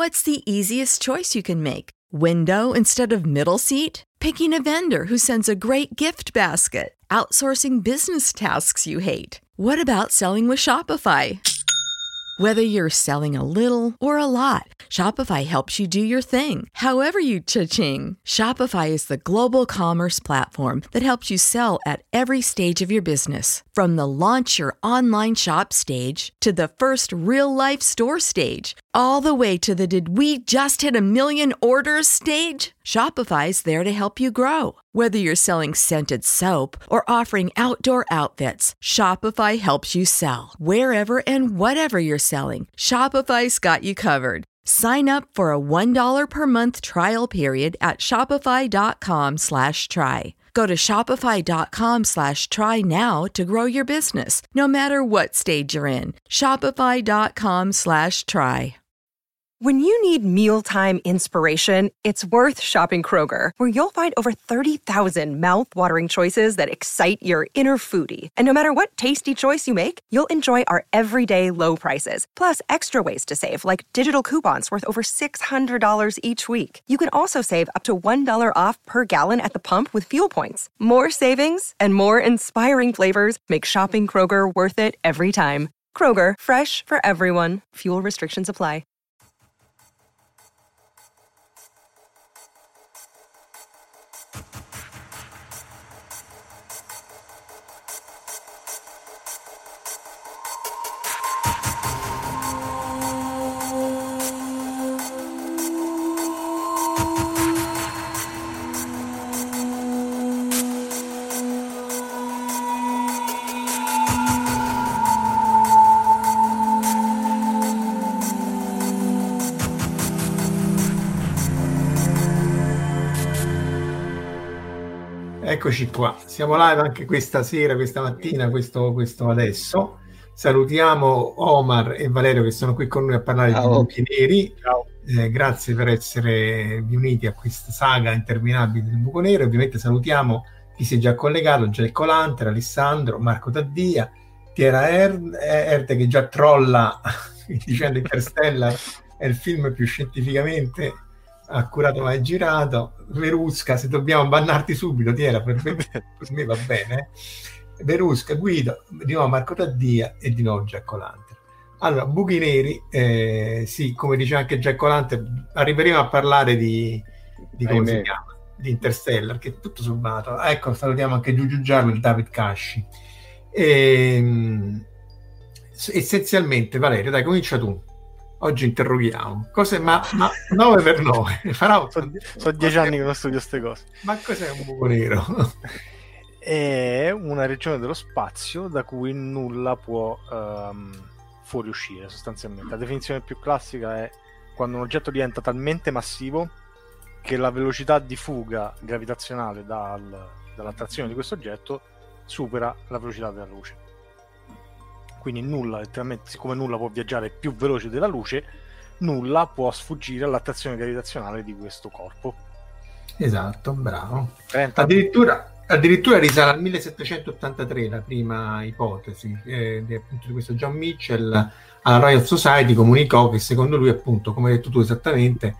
What's the easiest choice you can make? Window instead of middle seat? Picking a vendor who sends a great gift basket? Outsourcing business tasks you hate? What about selling with Shopify? Whether you're selling a little or a lot, Shopify helps you do your thing, however you cha-ching. Shopify is the global commerce platform that helps you sell at every stage of your business. From the launch your online shop stage to the first real-life store stage, all the way to the did we just hit a million orders stage. Shopify's there to help you grow. Whether you're selling scented soap or offering outdoor outfits, Shopify helps you sell. Wherever and whatever you're selling, Shopify's got you covered. Sign up for a $1 per month trial period at shopify.com/try. Go to shopify.com/try now to grow your business, no matter what stage you're in. Shopify.com/try. When you need mealtime inspiration, it's worth shopping Kroger, where you'll find over 30,000 mouth-watering choices that excite your inner foodie. And no matter what tasty choice you make, you'll enjoy our everyday low prices, plus extra ways to save, like digital coupons worth over $600 each week. You can also save up to $1 off per gallon at the pump with fuel points. More savings and more inspiring flavors make shopping Kroger worth it every time. Kroger, fresh for everyone. Fuel restrictions apply. Eccoci qua, siamo live anche questa sera, questa mattina, questo adesso. Salutiamo Omar e Valerio che sono qui con noi a parlare di buchi neri. Ciao. Grazie per essere uniti a questa saga interminabile del buco nero. Ovviamente salutiamo chi si è già collegato, Jack Lanter, Alessandro, Marco Taddia, Tiera Erde che già trolla dicendo Interstellar è il film più scientificamente accurato mai girato. Verusca, se dobbiamo bannarti subito, Tiera, per me va bene. Verusca, Guido, di nuovo Marco Taddia e di nuovo Jack Lanter. Allora, buchi neri, sì, come dice anche Jack Lanter, arriveremo a parlare di come si chiama, di Interstellar, che è tutto sommato. Ecco, salutiamo anche Giugiu Giallo e David Casci. Essenzialmente, Valerio, dai, comincia tu. Oggi interroghiamo. Ma 9 per 9 farà sono 10 anni che non studio queste cose. Ma cos'è un buco nero? È una regione dello spazio da cui nulla può fuoriuscire, sostanzialmente. La definizione più classica è quando un oggetto diventa talmente massivo che la velocità di fuga gravitazionale dall'attrazione di questo oggetto supera la velocità della luce. Quindi nulla, letteralmente, siccome nulla può viaggiare più veloce della luce, nulla può sfuggire all'attrazione gravitazionale di questo corpo. Esatto, bravo. Addirittura risale al 1783 la prima ipotesi appunto di questo John Mitchell alla Royal Society comunicò che secondo lui, appunto, come hai detto tu esattamente,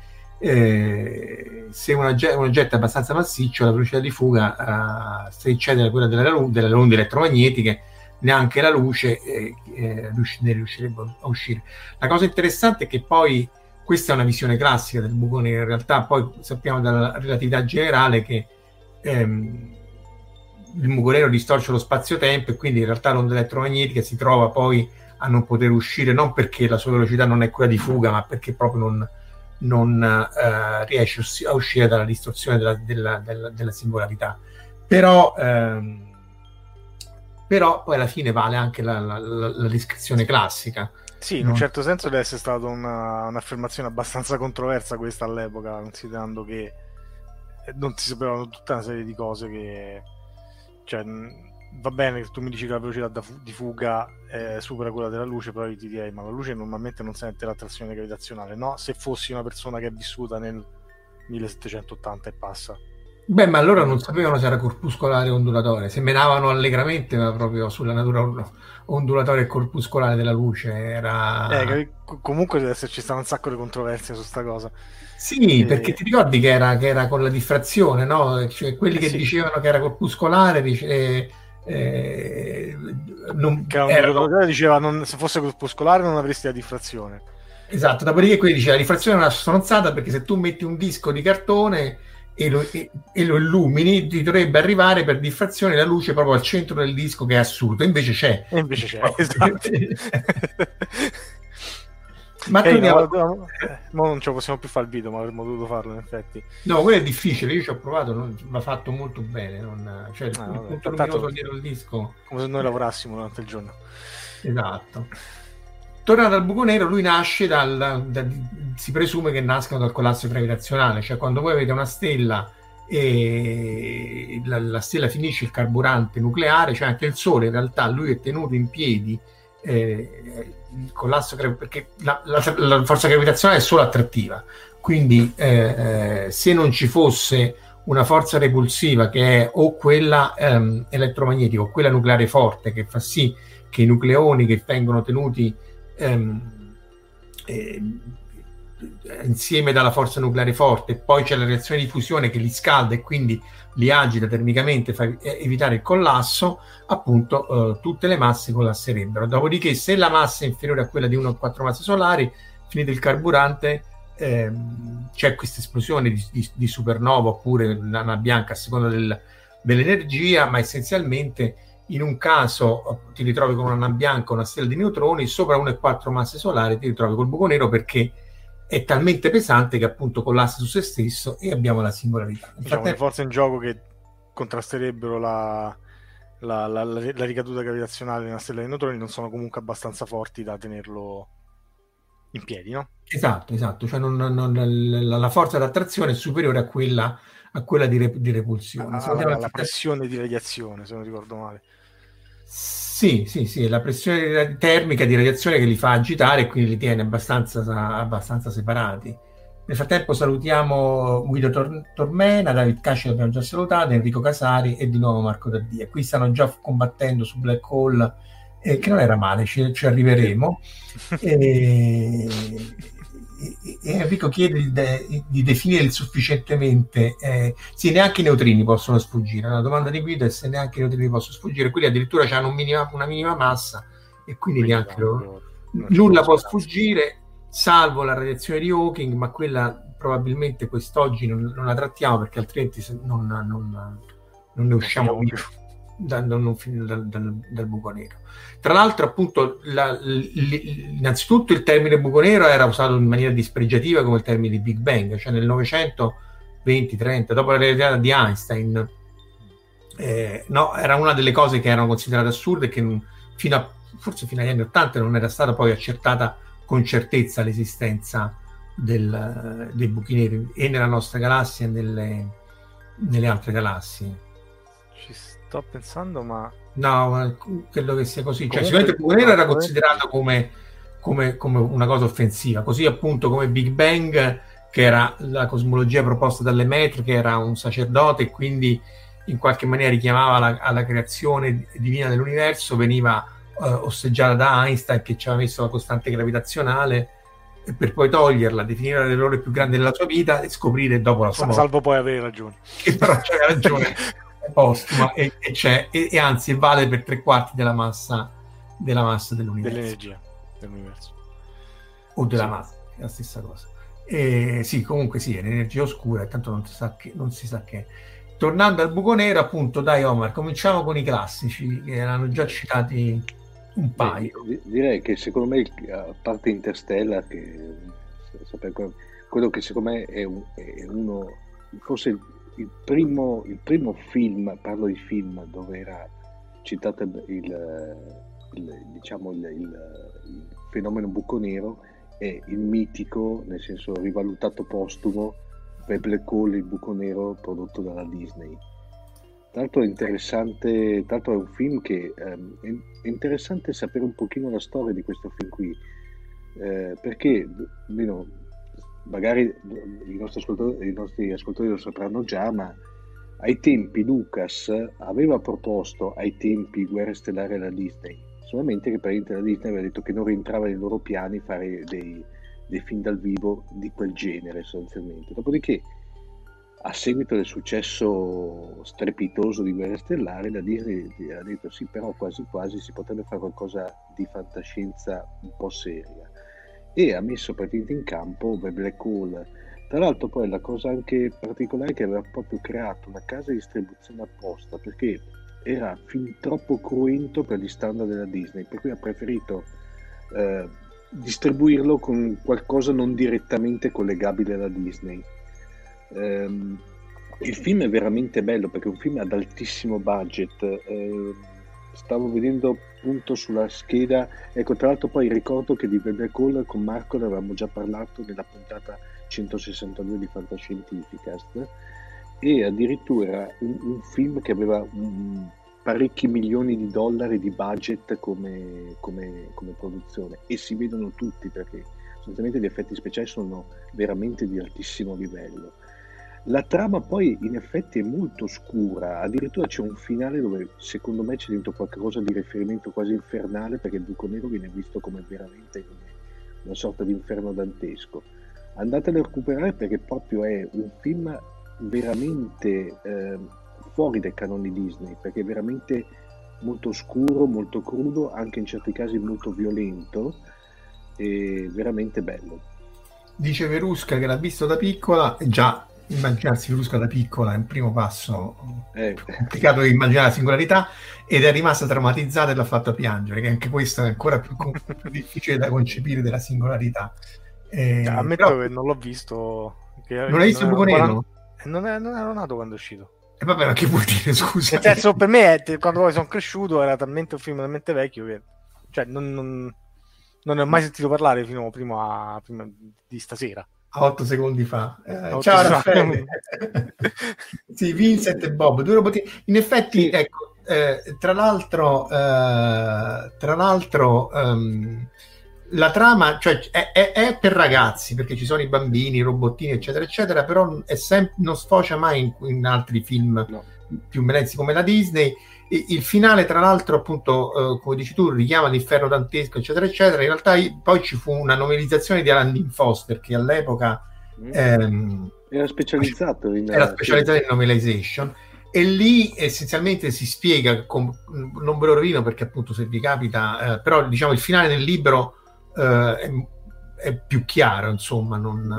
se un oggetto è abbastanza massiccio, la velocità di fuga se eccede quella delle onde elettromagnetiche, neanche la luce ne riuscirebbe a uscire. La cosa interessante è che poi questa è una visione classica del buco nero. In realtà poi sappiamo dalla relatività generale che il buco nero distorce lo spazio-tempo e quindi in realtà l'onda elettromagnetica si trova poi a non poter uscire, non perché la sua velocità non è quella di fuga, ma perché proprio non riesce a uscire dalla distorsione della singolarità. Però poi alla fine vale anche la descrizione classica. Sì, in un certo senso deve essere stata un'affermazione abbastanza controversa questa all'epoca, considerando che non si sapevano tutta una serie di cose che... Cioè, va bene che tu mi dici che la velocità di fuga supera quella della luce, però io ti direi, ma la luce normalmente non sente l'attrazione gravitazionale, no? Se fossi una persona che è vissuta nel 1780 e passa. Beh, ma allora non sapevano se era corpuscolare o ondulatoria, se menavano allegramente, ma proprio sulla natura ondulatoria e corpuscolare della luce. Era... Comunque deve esserci stato un sacco di controversie su sta cosa. Sì, perché ti ricordi che era con la diffrazione, no? Cioè, quelli che dicevano che era corpuscolare diceva se fosse corpuscolare non avresti la diffrazione. Esatto, dopodiché quelli diceva la diffrazione è una stronzata perché se tu metti un disco di cartone e lo illumini ti dovrebbe arrivare per diffrazione la luce proprio al centro del disco, che è assurdo, invece c'è. Esatto. Ma no, non ce lo possiamo più fare il video, ma avremmo dovuto farlo in effetti. No, quello è difficile, io ci ho provato, va fatto molto bene, cioè il punto luminoso dietro il disco, come se noi lavorassimo durante il giorno. Esatto. Tornando al buco nero, lui nasce si presume che nascano dal collasso gravitazionale, cioè quando voi avete una stella e la stella finisce il carburante nucleare, cioè anche il Sole in realtà lui è tenuto in piedi, il collasso perché la forza gravitazionale è solo attrattiva, quindi se non ci fosse una forza repulsiva che è o quella elettromagnetica o quella nucleare forte, che fa sì che i nucleoni che vengono tenuti insieme dalla forza nucleare forte, poi c'è la reazione di fusione che li scalda e quindi li agita termicamente, fa evitare il collasso, appunto tutte le masse collasserebbero. Dopodiché se la massa è inferiore a quella di 1,4 masse solari, finito il carburante, c'è questa esplosione di supernova oppure nana bianca a seconda dell'energia, ma essenzialmente in un caso ti ritrovi con una nana bianca, una stella di neutroni, sopra 1,4 masse solari ti ritrovi col buco nero perché è talmente pesante che appunto collassa su se stesso e abbiamo la singolarità. Diciamo le forze in gioco che contrasterebbero la ricaduta gravitazionale di una stella di neutroni non sono comunque abbastanza forti da tenerlo in piedi, no? Esatto, cioè la forza d'attrazione è superiore a quella di repulsione. La pressione di radiazione, se non ricordo male. Sì, la pressione termica di radiazione che li fa agitare e quindi li tiene abbastanza separati. Nel frattempo salutiamo Guido Tormena, David Casci l'abbiamo già salutato, Enrico Casari e di nuovo Marco Daddia. Qui stanno già combattendo su Black Hole, che non era male, ci arriveremo. E Enrico chiede di definire il sufficientemente sì, neanche i neutrini possono sfuggire. La domanda di Guido è se neanche i neutrini possono sfuggire, quelli addirittura hanno una minima massa e quindi neanche nulla può sfuggire, salvo la radiazione di Hawking, ma quella probabilmente quest'oggi non la trattiamo perché altrimenti non ne usciamo più dal buco nero. Tra l'altro appunto innanzitutto il termine buco nero era usato in maniera dispregiativa come il termine di Big Bang, cioè nel 920-30 dopo la realtà di Einstein era una delle cose che erano considerate assurde e che forse fino agli anni 80 non era stata poi accertata con certezza l'esistenza dei buchi neri e nella nostra galassia e nelle altre galassie. Sto pensando, ma no, credo che sia così. Cioè, sicuramente il buco nero era considerato come una cosa offensiva, così appunto come Big Bang, che era la cosmologia proposta dalle Lemaitre, che era un sacerdote e quindi in qualche maniera richiamava alla creazione divina dell'universo, veniva osteggiata da Einstein che ci aveva messo la costante gravitazionale per poi toglierla, definire l'errore più grande della sua vita e scoprire dopo la sua morte. Salvo poi avere ragione. Che però c'era ragione. Postuma e anzi vale per 3/4 della massa dell'universo, dell'energia dell'universo o della massa, è la stessa cosa. Sì, comunque sì, è l'energia oscura e tanto non si sa che. Tornando al buco nero, appunto, dai Omar, cominciamo con i classici che erano già citati un paio. Direi che secondo me, a parte Interstellar, che quello che secondo me è uno, forse il primo film, parlo di film, dove era citato il fenomeno buco nero, è il mitico, nel senso rivalutato postumo, Black Hole, il buco nero prodotto dalla Disney. Tra l'altro è interessante, è un film che è interessante sapere un pochino la storia di questo film qui, perché magari i nostri ascoltatori lo sapranno già, ma ai tempi Lucas aveva proposto ai tempi Guerre Stellari alla Disney, solamente che praticamente la Disney aveva detto che non rientrava nei loro piani fare dei film dal vivo di quel genere sostanzialmente. Dopodiché, a seguito del successo strepitoso di Guerre Stellari, la Disney ha detto sì, però quasi quasi si potrebbe fare qualcosa di fantascienza un po' seria, e ha messo praticamente in campo The Black Hole. Tra l'altro poi la cosa anche particolare è che aveva proprio creato una casa di distribuzione apposta, perché era fin troppo cruento per gli standard della Disney, per cui ha preferito distribuirlo con qualcosa non direttamente collegabile alla Disney. Il film è veramente bello perché è un film ad altissimo budget. Stavo vedendo appunto sulla scheda, ecco, tra l'altro poi ricordo che di The Black Hole con Marco ne avevamo già parlato nella puntata 162 di Fantascientificast, e addirittura un film che aveva parecchi milioni di dollari di budget come produzione, e si vedono tutti perché sostanzialmente gli effetti speciali sono veramente di altissimo livello. La trama poi in effetti è molto scura, addirittura c'è un finale dove secondo me c'è dentro qualcosa di riferimento quasi infernale, perché il buco nero viene visto come veramente una sorta di inferno dantesco. Andatelo a recuperare perché proprio è un film veramente fuori dai canoni Disney, perché è veramente molto scuro, molto crudo, anche in certi casi molto violento, e veramente bello. Dice Verusca che l'ha visto da piccola, già immaginarsi Verusca da piccola è un primo passo complicato di immaginare la singolarità, ed è rimasta traumatizzata e l'ha fatto piangere, che anche questo è ancora più difficile da concepire della singolarità. Ammetto però, che non l'ho visto. Non hai visto il buco nero? Non ero nato quando è uscito. E vabbè, ma che vuol dire, scusa? Nel senso, per me, quando poi sono cresciuto, era talmente un film talmente vecchio che, cioè, non ne ho mai sentito parlare prima di stasera. 8 secondi fa. Ciao Raffaele. Sì, Vincent e Bob, due robotini. In effetti, ecco, tra l'altro la trama, cioè, è per ragazzi, perché ci sono i bambini, i robottini, eccetera, eccetera, però non sfocia mai in altri film più melenzi come la Disney. Il finale, tra l'altro, appunto, come dici tu, richiama l'inferno dantesco, eccetera, eccetera. In realtà poi ci fu una novelizzazione di Alan Dean Foster, che all'epoca era specializzato in novelization, e lì essenzialmente si spiega, non ve lo rovino perché appunto se vi capita, però diciamo il finale del libro è più chiaro, insomma,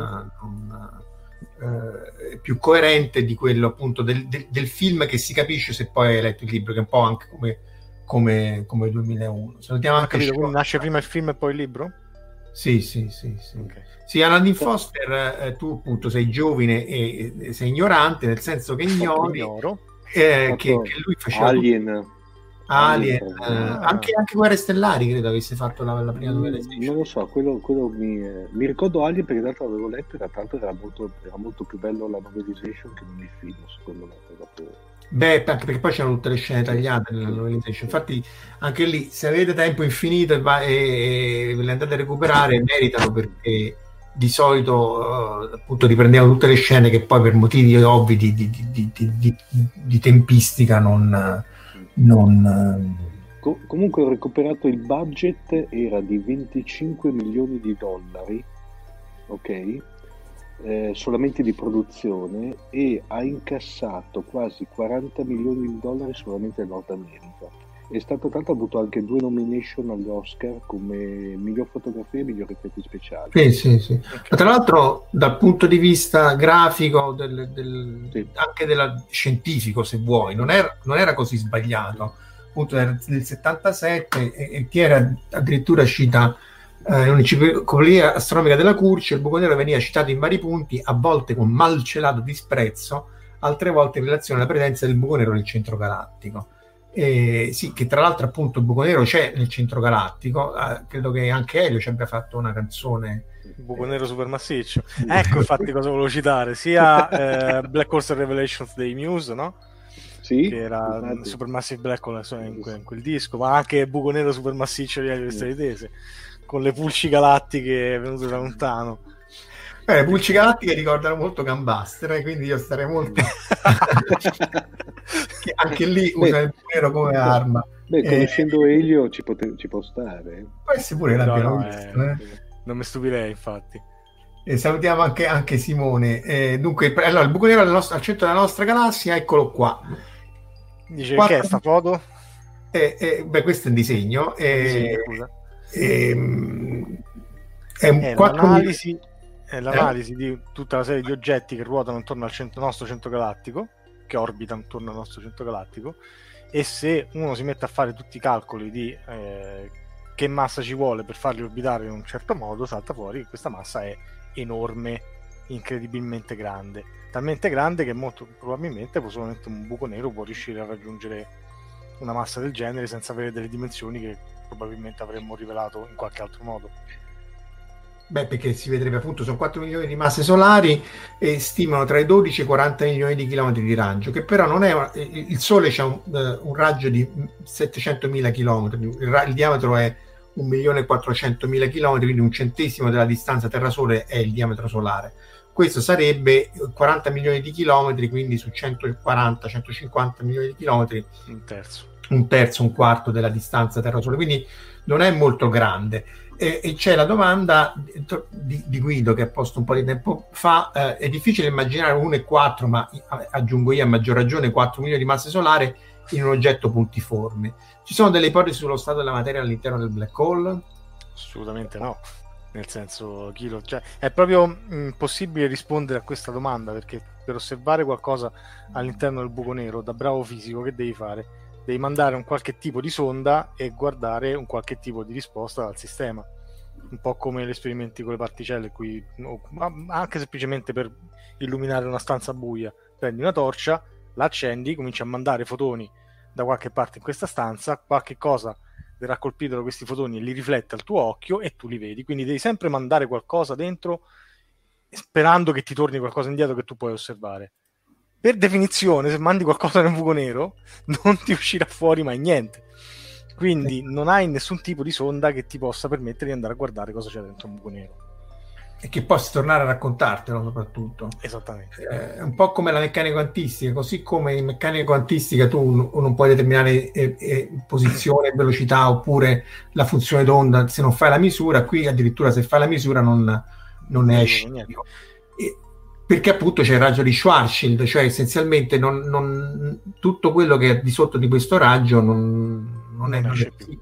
è più coerente di quello appunto del film, che si capisce se poi hai letto il libro, che è un po' anche come 2001. Salutiamo anche capito, quindi nasce prima il film e poi il libro? Sì. Okay. Sì, Alan Dean Foster, tu appunto sei giovane e sei ignorante, nel senso che ignori che lui faceva Alien. Anche Guerre Stellari credo avesse fatto la prima novella. Non lo so, quello mi ricordo Alien perché tanto l'avevo letto, e tanto era molto più bello la novelization che non il film, secondo me. Beh, anche perché poi c'erano tutte le scene tagliate nella novelization. Infatti anche lì, se avete tempo infinito e ve le andate a recuperare, meritano, perché di solito appunto riprendiamo tutte le scene che poi per motivi ovvi di tempistica comunque ho recuperato il budget, era di 25 milioni di dollari, ok? Solamente di produzione, e ha incassato quasi 40 milioni di dollari solamente in Nord America. È stato tanto, ha avuto anche 2 nomination agli Oscar come miglior fotografia e miglior effetti speciali. Sì. Okay. Tra l'altro dal punto di vista grafico anche scientifico, se vuoi, non era così sbagliato. Appunto era del 77 e che era addirittura cita in un'enciclopedia astronomica della Curcio, il buco nero veniva citato in vari punti, a volte con malcelato disprezzo, altre volte in relazione alla presenza del buco nero nel centro galattico. Sì, che tra l'altro appunto il buco nero c'è nel centro galattico, credo che anche Elio ci abbia fatto una canzone, il buco nero supermassiccio. Ecco infatti cosa volevo citare, sia Black Horse Revelations dei Muse, no? Sì, che era Supermassive Black Hole in quel disco, ma anche buco nero supermassiccio di Elio Stelle Tese, con le pulci galattiche venute da lontano. Le pulci galattiche ricordano molto Gunbuster, quindi io starei molto che anche lì usa il buco nero come arma. Conoscendo Elio ci può stare. Può essere pure l'abbiamo visto. Non mi stupirei, infatti. Salutiamo anche Simone. Dunque, allora, il buco nero al centro della nostra galassia, eccolo qua. Dice che è sta foto? Questo è un disegno. È l'analisi di tutta la serie di oggetti che ruotano intorno al nostro centro galattico, che orbita intorno al nostro centro galattico, e se uno si mette a fare tutti i calcoli di che massa ci vuole per farli orbitare in un certo modo, salta fuori che questa massa è enorme, incredibilmente grande, talmente grande che molto probabilmente solamente un buco nero può riuscire a raggiungere una massa del genere senza avere delle dimensioni che probabilmente avremmo rivelato in qualche altro modo. Perché si vedrebbe, appunto, sono 4 milioni di masse solari e stimano tra i 12 e i 40 milioni di chilometri di raggio, che però non è il Sole c'ha un raggio di 700.000 chilometri, il diametro è 1.400.000 chilometri, quindi 1/100 della distanza Terra-Sole è il diametro solare. Questo sarebbe 40 milioni di chilometri, quindi su 140-150 milioni di chilometri un terzo, un quarto della distanza Terra-Sole, quindi non è molto grande. E c'è la domanda di Guido che ha posto un po' di tempo fa, è difficile immaginare 1,4, ma aggiungo io a maggior ragione 4 milioni di masse solare in un oggetto puntiforme. Ci sono delle ipotesi sullo stato della materia all'interno del black hole? Assolutamente no, nel senso, cioè, è proprio impossibile rispondere a questa domanda, perché per osservare qualcosa all'interno del buco nero, da bravo fisico, che devi fare? Devi mandare un qualche tipo di sonda e guardare un qualche tipo di risposta dal sistema, un po' come gli esperimenti con le particelle, anche semplicemente per illuminare una stanza buia. Prendi una torcia, la accendi, cominci a mandare fotoni da qualche parte in questa stanza, qualche cosa verrà colpito da questi fotoni e li riflette al tuo occhio e tu li vedi. Quindi devi sempre mandare qualcosa dentro sperando che ti torni qualcosa indietro che tu puoi osservare. Per definizione, se mandi qualcosa nel buco nero non ti uscirà fuori mai niente, quindi non hai nessun tipo di sonda che ti possa permettere di andare a guardare cosa c'è dentro un buco nero e che possa tornare a raccontartelo, soprattutto. Esattamente. È un po' come la meccanica quantistica, così come in meccanica quantistica tu non puoi determinare posizione, velocità oppure la funzione d'onda se non fai la misura. Qui addirittura se fai la misura non ne esci. Perché appunto c'è il raggio di Schwarzschild, cioè essenzialmente tutto quello che è di sotto di questo raggio non esce più.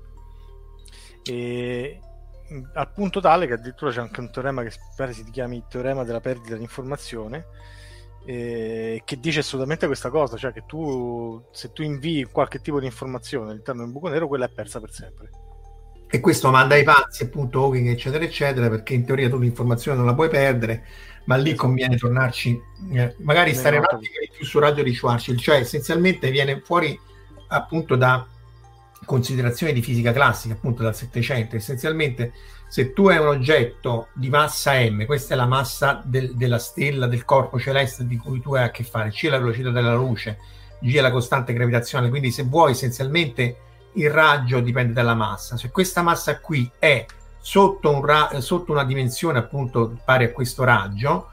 E al punto tale che addirittura c'è anche un teorema che pare si chiami teorema della perdita di informazione, che dice assolutamente questa cosa, cioè che se tu invii qualche tipo di informazione all'interno del buco nero, quella è persa per sempre. E questo manda ai pazzi, appunto, Hawking eccetera eccetera, perché in teoria tu l'informazione non la puoi perdere, ma lì conviene tornarci, magari stare un attimo di più sul raggio di Schwarzschild, cioè essenzialmente viene fuori appunto da considerazioni di fisica classica, appunto dal 700. Essenzialmente, se tu hai un oggetto di massa m, questa è la massa della stella, del corpo celeste di cui tu hai a che fare, c è la velocità della luce, g è la costante gravitazionale, quindi se vuoi essenzialmente il raggio dipende dalla massa. Se questa massa qui è sotto una dimensione appunto pari a questo raggio,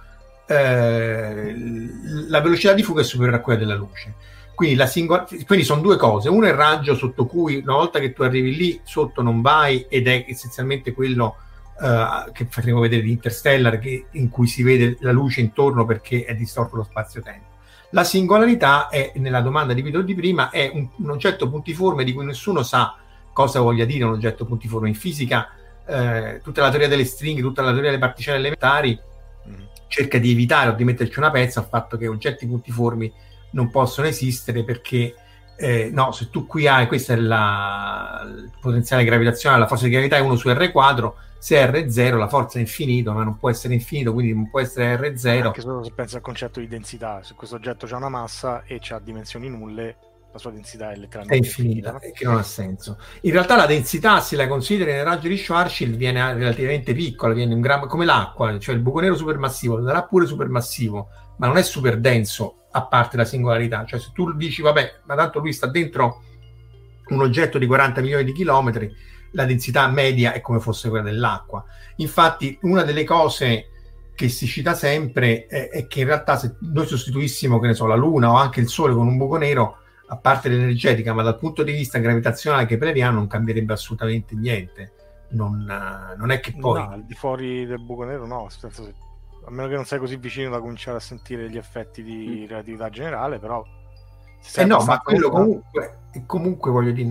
la velocità di fuga è superiore a quella della luce. Quindi sono due cose: uno è il raggio sotto cui una volta che tu arrivi lì sotto non vai, ed è essenzialmente quello che faremo vedere di Interstellar, in cui si vede la luce intorno perché è distorto lo spazio-tempo. La singolarità è, nella domanda di Vito di prima, è un oggetto puntiforme di cui nessuno sa cosa voglia dire un oggetto puntiforme. In fisica tutta la teoria delle stringhe, tutta la teoria delle particelle elementari cerca di evitare o di metterci una pezza al fatto che oggetti puntiformi non possono esistere, perché se tu qui hai, questa è il potenziale gravitazionale, la forza di gravità è 1 su R quadro, se R è 0 la forza è infinito, ma non può essere infinito, quindi non può essere R0. Anche solo se pensi al concetto di densità, se questo oggetto ha una massa e ha dimensioni nulle, la sua densità è letteralmente infinita, che non ha senso. In realtà la densità, se la consideri nel raggio di Schwarzschild, viene relativamente piccola, viene un grammo, come l'acqua, cioè il buco nero supermassivo sarà pure supermassivo, ma non è super denso, a parte la singolarità. Cioè se tu dici vabbè, ma tanto lui sta dentro un oggetto di 40 milioni di chilometri, la densità media è come fosse quella dell'acqua. Infatti una delle cose che si cita sempre è che in realtà se noi sostituissimo, che ne so, la Luna o anche il Sole con un buco nero, a parte l'energetica, ma dal punto di vista gravitazionale che prevediamo, non cambierebbe assolutamente niente. Non è che poi... No, al di fuori del buco nero no, a meno che non sei così vicino da cominciare a sentire gli effetti di relatività generale, però... no, ma quello comunque voglio dire,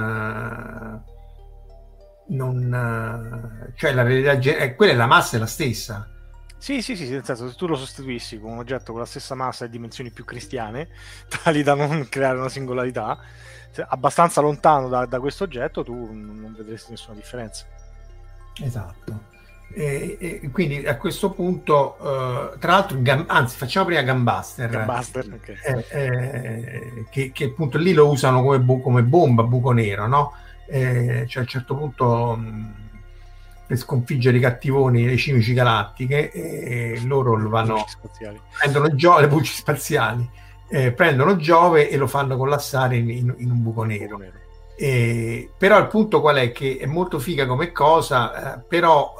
cioè la realtà, quella è la massa è la stessa. Sì, nel senso, se tu lo sostituissi con un oggetto con la stessa massa e dimensioni più cristiane, tali da non creare una singolarità, abbastanza lontano da questo oggetto, tu non vedresti nessuna differenza. Esatto. E quindi a questo punto, tra l'altro, anzi, facciamo prima Gunbuster, okay. Che appunto lì lo usano come bomba, buco nero, no? Cioè a un certo punto per sconfiggere i cattivoni, le cimici galattiche, e loro lo vanno, prendono Giove, le pulci spaziali, prendono Giove e lo fanno collassare in un buco nero. Però il punto qual è? Che è molto figa come cosa, però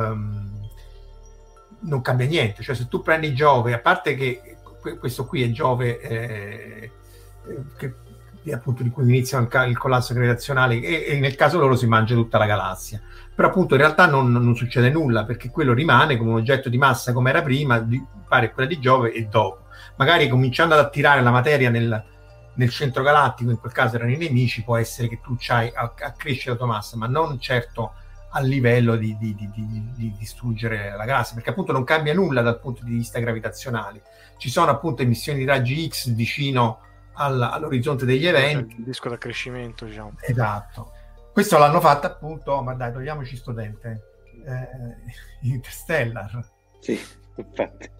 non cambia niente. Cioè se tu prendi Giove, a parte che questo qui è Giove che appunto di cui inizia il collasso gravitazionale, e nel caso loro si mangia tutta la galassia, però appunto in realtà non succede nulla, perché quello rimane come un oggetto di massa come era prima, pare quella di Giove, e dopo magari cominciando ad attirare la materia nel centro galattico, in quel caso erano i nemici, può essere che tu c'hai a crescere la tua massa, ma non certo a livello di distruggere la galassia, perché appunto non cambia nulla dal punto di vista gravitazionale. Ci sono appunto emissioni di raggi X vicino all'orizzonte degli eventi, il disco d'accrescimento, diciamo. Esatto. Questo l'hanno fatto appunto, ma dai, togliamoci sto dente, Interstellar. Sì, infatti.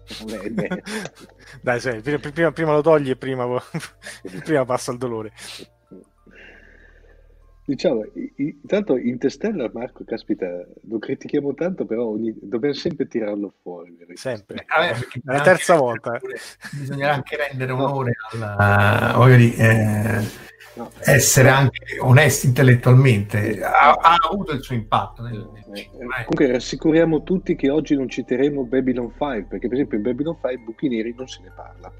Dai, prima lo togli e prima passa il dolore. Diciamo, intanto Interstellar, Marco, caspita, lo critichiamo tanto, però dobbiamo sempre tirarlo fuori. Sempre. La terza volta. Bisognerà anche rendere onore voglio dire, essere anche onesti intellettualmente. Ha avuto il suo impatto. Comunque rassicuriamo tutti che oggi non citeremo Babylon 5, perché per esempio in Babylon 5 buchi neri non se ne parla.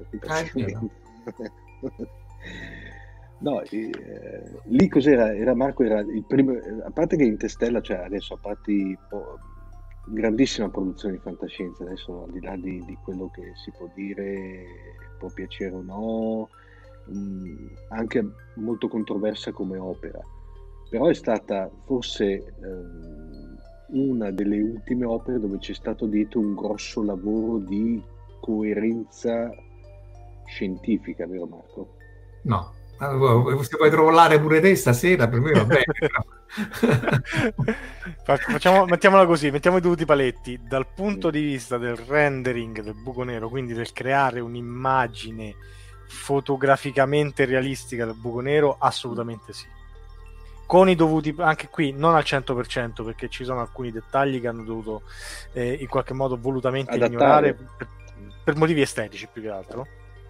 No, lì cos'era? Marco era il primo, a parte che Interstellar, cioè adesso a parte grandissima produzione di fantascienza, adesso al di là di quello che si può dire, può piacere o no, anche molto controversa come opera, però è stata forse una delle ultime opere dove c'è stato dietro un grosso lavoro di coerenza scientifica, vero Marco? No. Se puoi trollare pure te stasera, per me va bene. Mettiamola così, mettiamo i dovuti paletti. Dal punto di vista del rendering del buco nero, quindi del creare un'immagine fotograficamente realistica del buco nero, assolutamente sì. Con i dovuti, anche qui non al 100%, perché ci sono alcuni dettagli che hanno dovuto in qualche modo volutamente ignorare per motivi estetici più che altro.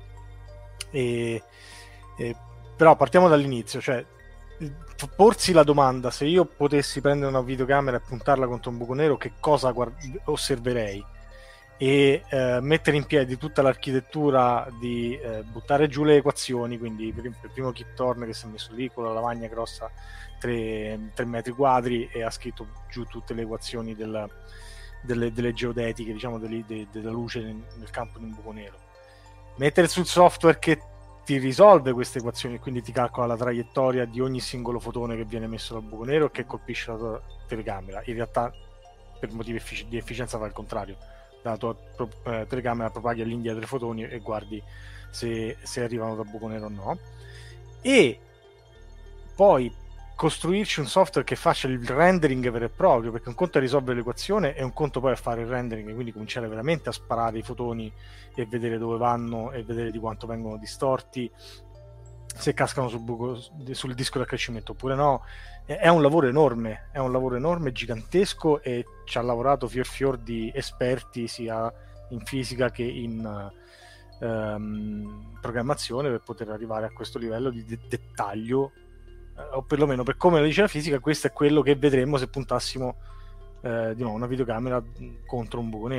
Però partiamo dall'inizio, cioè porsi la domanda: se io potessi prendere una videocamera e puntarla contro un buco nero, che cosa osserverei? E mettere in piedi tutta l'architettura di buttare giù le equazioni, quindi il primo Kip Thorne che si è messo lì con la lavagna grossa 3 metri quadri e ha scritto giù tutte le equazioni delle geodetiche, diciamo della luce nel campo di un buco nero, mettere sul software che ti risolve queste equazioni, quindi ti calcola la traiettoria di ogni singolo fotone che viene messo dal buco nero e che colpisce la tua telecamera. In realtà per motivi di efficienza fa il contrario: la tua telecamera propaghi all'indietro i fotoni e guardi se arrivano dal buco nero o no, e poi costruirci un software che faccia il rendering vero e proprio, perché un conto è risolvere l'equazione e un conto poi è fare il rendering, quindi cominciare veramente a sparare i fotoni e vedere dove vanno e vedere di quanto vengono distorti, se cascano sul disco d'accrescimento oppure no. È un lavoro enorme, gigantesco, e ci ha lavorato fior di esperti sia in fisica che in programmazione per poter arrivare a questo livello di dettaglio, o perlomeno per come lo dice la fisica. Questo è quello che vedremo se puntassimo di nuovo una videocamera contro un buco nero.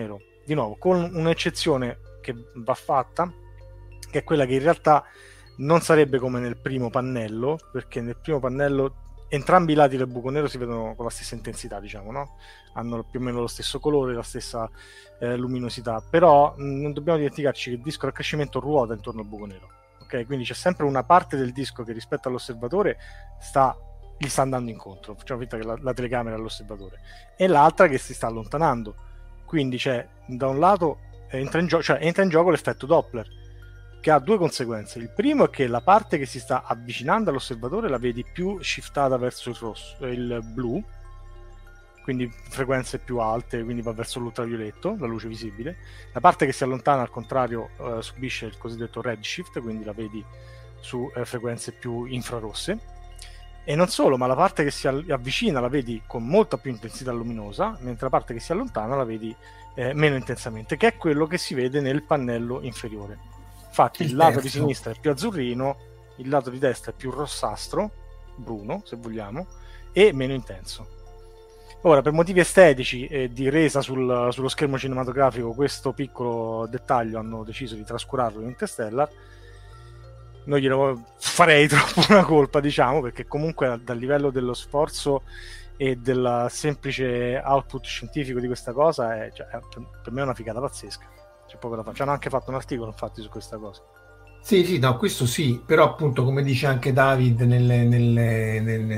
di nuovo, con un'eccezione che va fatta, che è quella che in realtà non sarebbe come nel primo pannello, perché nel primo pannello entrambi i lati del buco nero si vedono con la stessa intensità, diciamo, no? Hanno più o meno lo stesso colore, la stessa luminosità, però non dobbiamo dimenticarci che il disco d'accrescimento ruota intorno al buco nero, ok? Quindi c'è sempre una parte del disco che rispetto all'osservatore gli sta andando incontro, facciamo finta che la telecamera è all'osservatore, e l'altra che si sta allontanando, quindi c'è da un lato entra in gioco l'effetto Doppler, che ha due conseguenze. Il primo è che la parte che si sta avvicinando all'osservatore la vedi più shiftata verso il rosso, il blu, quindi frequenze più alte, quindi va verso l'ultravioletto, la luce visibile. La parte che si allontana al contrario subisce il cosiddetto redshift, quindi la vedi su frequenze più infrarosse. E non solo, ma la parte che si avvicina la vedi con molta più intensità luminosa, mentre la parte che si allontana la vedi meno intensamente, che è quello che si vede nel pannello inferiore. Infatti il lato di sinistra è più azzurrino, il lato di destra è più rossastro, bruno se vogliamo, e meno intenso. Ora, per motivi estetici e di resa sullo schermo cinematografico, questo piccolo dettaglio hanno deciso di trascurarlo in Interstellar. Non glielo farei troppo una colpa, diciamo, perché comunque dal livello dello sforzo e del semplice output scientifico di questa cosa per me è una figata pazzesca. C'è poco da fare. Ci hanno anche fatto un articolo infatti su questa cosa. Sì, no, questo sì, però appunto come dice anche David nelle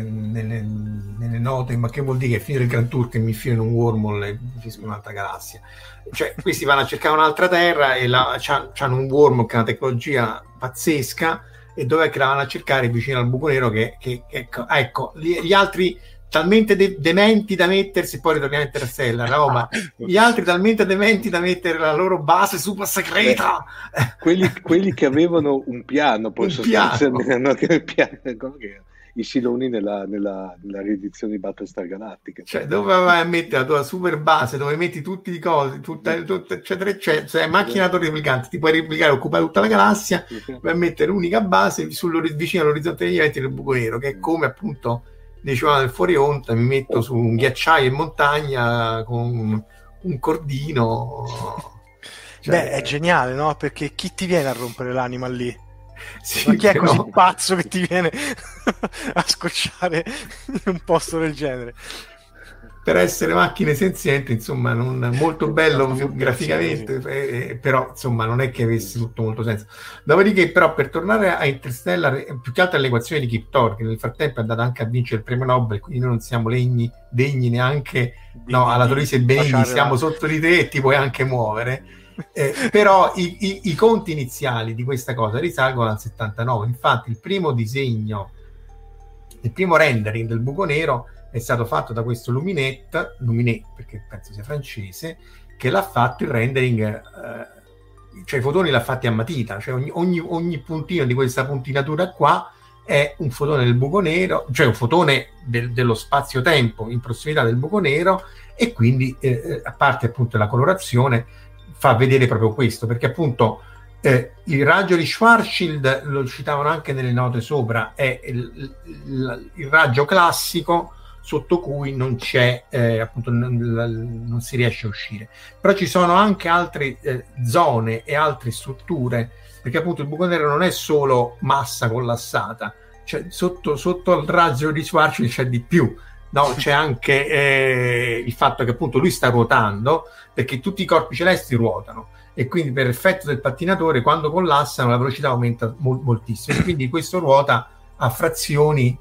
note, ma che vuol dire che finire il Grand Tour che mi infilo in un wormhole e finisco un'altra galassia? Cioè, questi vanno a cercare un'altra terra e c'hanno un wormhole che è una tecnologia pazzesca, e dov'è che la vanno a cercare? Vicino al buco nero che ecco, gli altri talmente dementi da mettersi, poi ritorniamo a Interstellar, gli altri talmente dementi da mettere la loro base super segreta, quelli che avevano un piano, poi i Siloni nella riedizione di Battlestar Galactica, cioè dove vai a mettere la tua super base, dove metti tutti i cosi, eccetera eccetera, cioè macchina replicante, ti puoi replicare, occupare tutta la galassia, vai a mettere l'unica base vicino all'orizzonte degli eventi del buco nero, che è come appunto diceva nel fuori onda, mi metto su un ghiacciaio in montagna con un cordino. Beh, è geniale, no? Perché chi ti viene a rompere l'anima lì? Sì, ma chi è così pazzo che ti viene a scocciare in un posto del genere? Per essere macchine senzienti, insomma, non molto bello graficamente, però insomma non è che avesse tutto molto senso. Dopodiché, però, per tornare a Interstellar, più che altro all'equazione di Kip Thorne, che nel frattempo è andata anche a vincere il premio Nobel, quindi noi non siamo degni neanche alla Torrisi e Benigni, siamo sotto di te e ti puoi anche muovere. Però i conti iniziali di questa cosa risalgono al 79. Infatti il primo disegno, il primo rendering del buco nero è stato fatto da questo Luminet, perché penso sia francese, che l'ha fatto il rendering, cioè i fotoni l'ha fatti a matita, cioè ogni puntino di questa puntinatura qua è un fotone del buco nero, cioè un fotone dello spazio-tempo in prossimità del buco nero, e quindi a parte appunto la colorazione fa vedere proprio questo, perché appunto il raggio di Schwarzschild, lo citavano anche nelle note sopra, è il raggio classico sotto cui non c'è appunto non si riesce a uscire, però ci sono anche altre zone e altre strutture, perché appunto il buco nero non è solo massa collassata, cioè sotto il raggio di Schwarzschild c'è di più, no? C'è anche il fatto che appunto lui sta ruotando, perché tutti i corpi celesti ruotano, e quindi per effetto del pattinatore quando collassano la velocità aumenta moltissimo, e quindi questo ruota a frazioni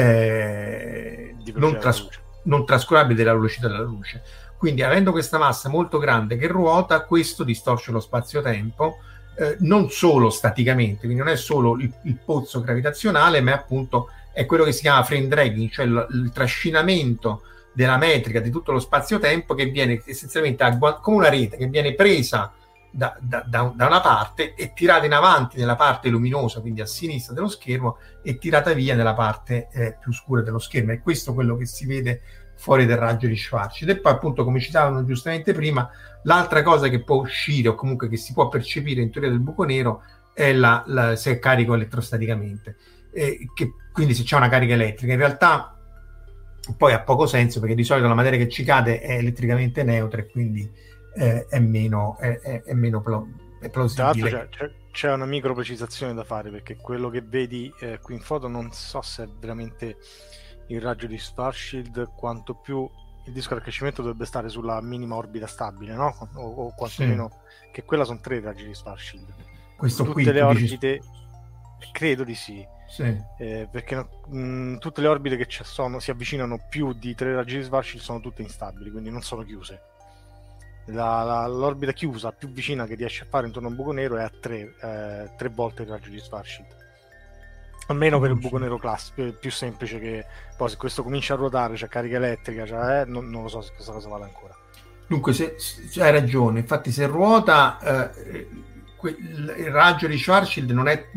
non trascurabili della velocità della luce. Quindi avendo questa massa molto grande che ruota, questo distorce lo spazio-tempo, non solo staticamente, quindi non è solo il pozzo gravitazionale, ma appunto è quello che si chiama frame dragging, cioè il trascinamento della metrica di tutto lo spazio-tempo, che viene essenzialmente come una rete che viene presa da una parte e tirata in avanti nella parte luminosa, quindi a sinistra dello schermo, e tirata via nella parte più scura dello schermo. E questo è quello che si vede fuori del raggio di Schwarzschild. E poi appunto, come citavano giustamente prima, l'altra cosa che può uscire o comunque che si può percepire in teoria del buco nero è se è carico elettrostaticamente, che quindi se c'è una carica elettrica. In realtà poi ha poco senso, perché di solito la materia che ci cade è elettricamente neutra, e quindi è meno plausibile. Tra l'altro c'è una micro precisazione da fare, perché quello che vedi qui in foto non so se è veramente il raggio di Schwarzschild, quanto più il disco del crescimento dovrebbe stare sulla minima orbita stabile, no? O quantomeno che quella sono 3 raggi di Schwarzschild. Questo tutte qui, le orbite credo di sì. Perché tutte le orbite che si avvicinano più di 3 raggi di Schwarzschild sono tutte instabili, quindi non sono chiuse. L'orbita chiusa più vicina che riesce a fare intorno a un buco nero è a 3 volte il raggio di Schwarzschild, almeno per il buco nero classico, più semplice, che poi se questo comincia a ruotare, c'è carica elettrica, non lo so se questa cosa vale ancora. Dunque hai ragione, infatti se ruota il raggio di Schwarzschild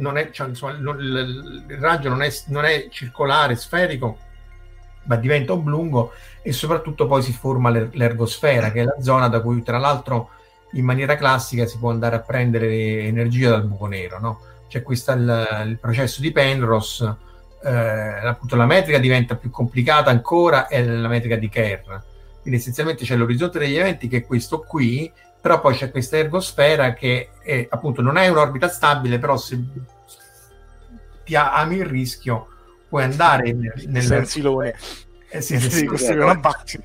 il raggio non è circolare, sferico, ma diventa oblungo, e soprattutto poi si forma l'ergosfera, che è la zona da cui tra l'altro in maniera classica si può andare a prendere energia dal buco nero, no? C'è questo il processo di Penrose, appunto la metrica diventa più complicata ancora, è la metrica di Kerr, quindi essenzialmente c'è l'orizzonte degli eventi che è questo qui, però poi c'è questa ergosfera che appunto non è un'orbita stabile, però se ti ami il rischio puoi andare nel sensilone costruire una base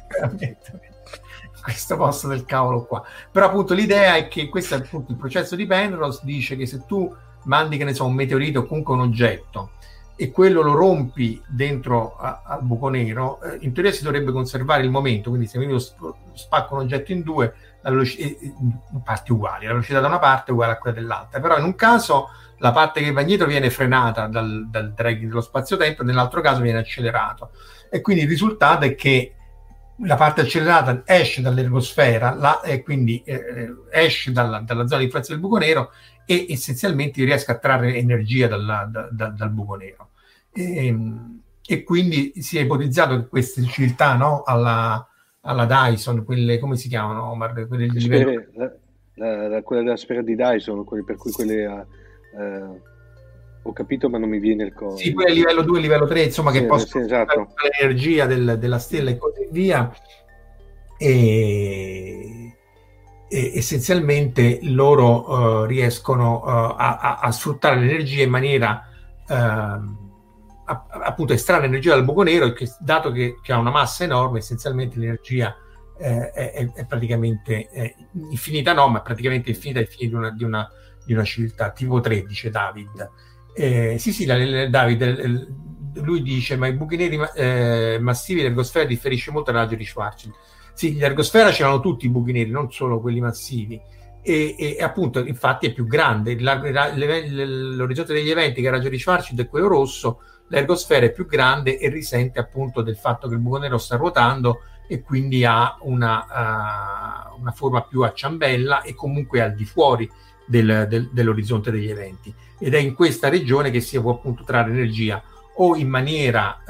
questo posto del cavolo qua. Però appunto l'idea è che questo è appunto il processo di Penrose, dice che se tu mandi, che ne so, un meteorito o comunque un oggetto e quello lo rompi dentro al buco nero, in teoria si dovrebbe conservare il momento, quindi se io spacco un oggetto in due, la velocità in parti uguali, la velocità da una parte è uguale a quella dell'altra, però in un caso la parte che va indietro viene frenata dal drag dello spazio-tempo, nell'altro caso viene accelerato, e quindi il risultato è che la parte accelerata esce dall'ergosfera e quindi esce dalla zona di influenza del buco nero, e essenzialmente riesco a trarre energia dal buco nero, e quindi si è ipotizzato che queste civiltà, no, alla Dyson, quelle come si chiamano, Omar? Quelle di livello... quella della sfera di Dyson, quelle per cui quelle ho capito, ma non mi viene il coso. Sì, quelle livello 2, livello 3, insomma, che possono esatto, l'energia della stella e così via, e essenzialmente loro riescono a sfruttare l'energia in maniera appunto estrarre energia dal buco nero, e dato che ha una massa enorme, essenzialmente l'energia è praticamente infinita, no, ma praticamente infinita ai fini di una civiltà tipo 3, dice David. Sì, David, lui dice, ma i buchi neri massivi, l'ergosfera differisce molto dal raggio di Schwarzschild. Sì, l'ergosfera c'erano tutti i buchi neri, non solo quelli massivi, e appunto infatti è più grande l'orizzonte degli eventi, che è il raggio di Schwarzschild, è quello rosso, l'ergosfera è più grande e risente appunto del fatto che il buco nero sta ruotando, e quindi ha una forma più a ciambella e comunque al di fuori dell'orizzonte degli eventi, ed è in questa regione che si può appunto trarre energia o in maniera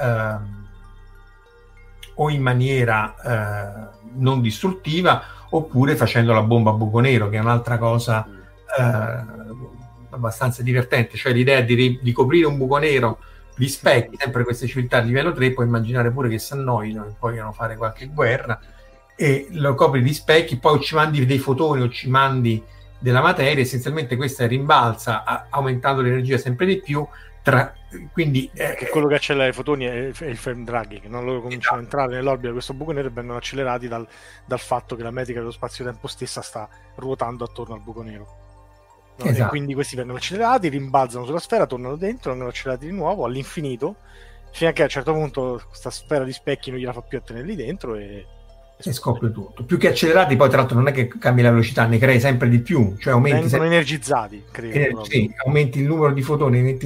non distruttiva, oppure facendo la bomba a buco nero, che è un'altra cosa abbastanza divertente, cioè l'idea di coprire un buco nero di specchi, sempre queste civiltà di livello 3, puoi immaginare pure che si annoino e vogliono fare qualche guerra, e lo copri di specchi, poi ci mandi dei fotoni o ci mandi della materia, essenzialmente questa rimbalza aumentando l'energia sempre di più, quindi quello che accelera i fotoni è il ferm dragging, no? Loro cominciano a entrare nell'orbita di questo buco nero e vengono accelerati dal fatto che la metrica dello spazio-tempo stessa sta ruotando attorno al buco nero, no? Esatto. E quindi questi vengono accelerati, rimbalzano sulla sfera, tornano dentro, vengono accelerati di nuovo all'infinito, fino a che a un certo punto questa sfera di specchi non gliela fa più a tenerli dentro e scopre tutto. Più che accelerati, poi tra l'altro non è che cambi la velocità, ne crei sempre di più, cioè aumenti vengono energizzati, credo. Sì, aumenti il numero di fotoni, aumenti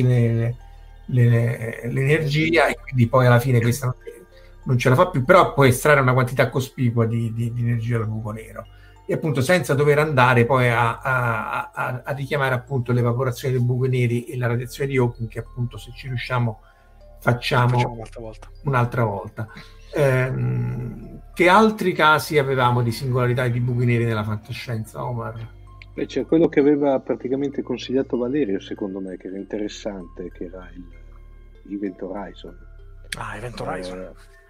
l'energia, e quindi poi alla fine questa non ce la fa più, però puoi estrarre una quantità cospicua di energia dal buco nero, e appunto senza dover andare poi a richiamare appunto l'evaporazione dei buchi neri e la radiazione di Hawking, che appunto, se ci riusciamo facciamo un'altra volta. Che altri casi avevamo di singolarità di buchi neri nella fantascienza, Omar? Beh, c'è quello che aveva praticamente consigliato Valerio, secondo me, che era interessante, che era il Event Horizon. Event Horizon.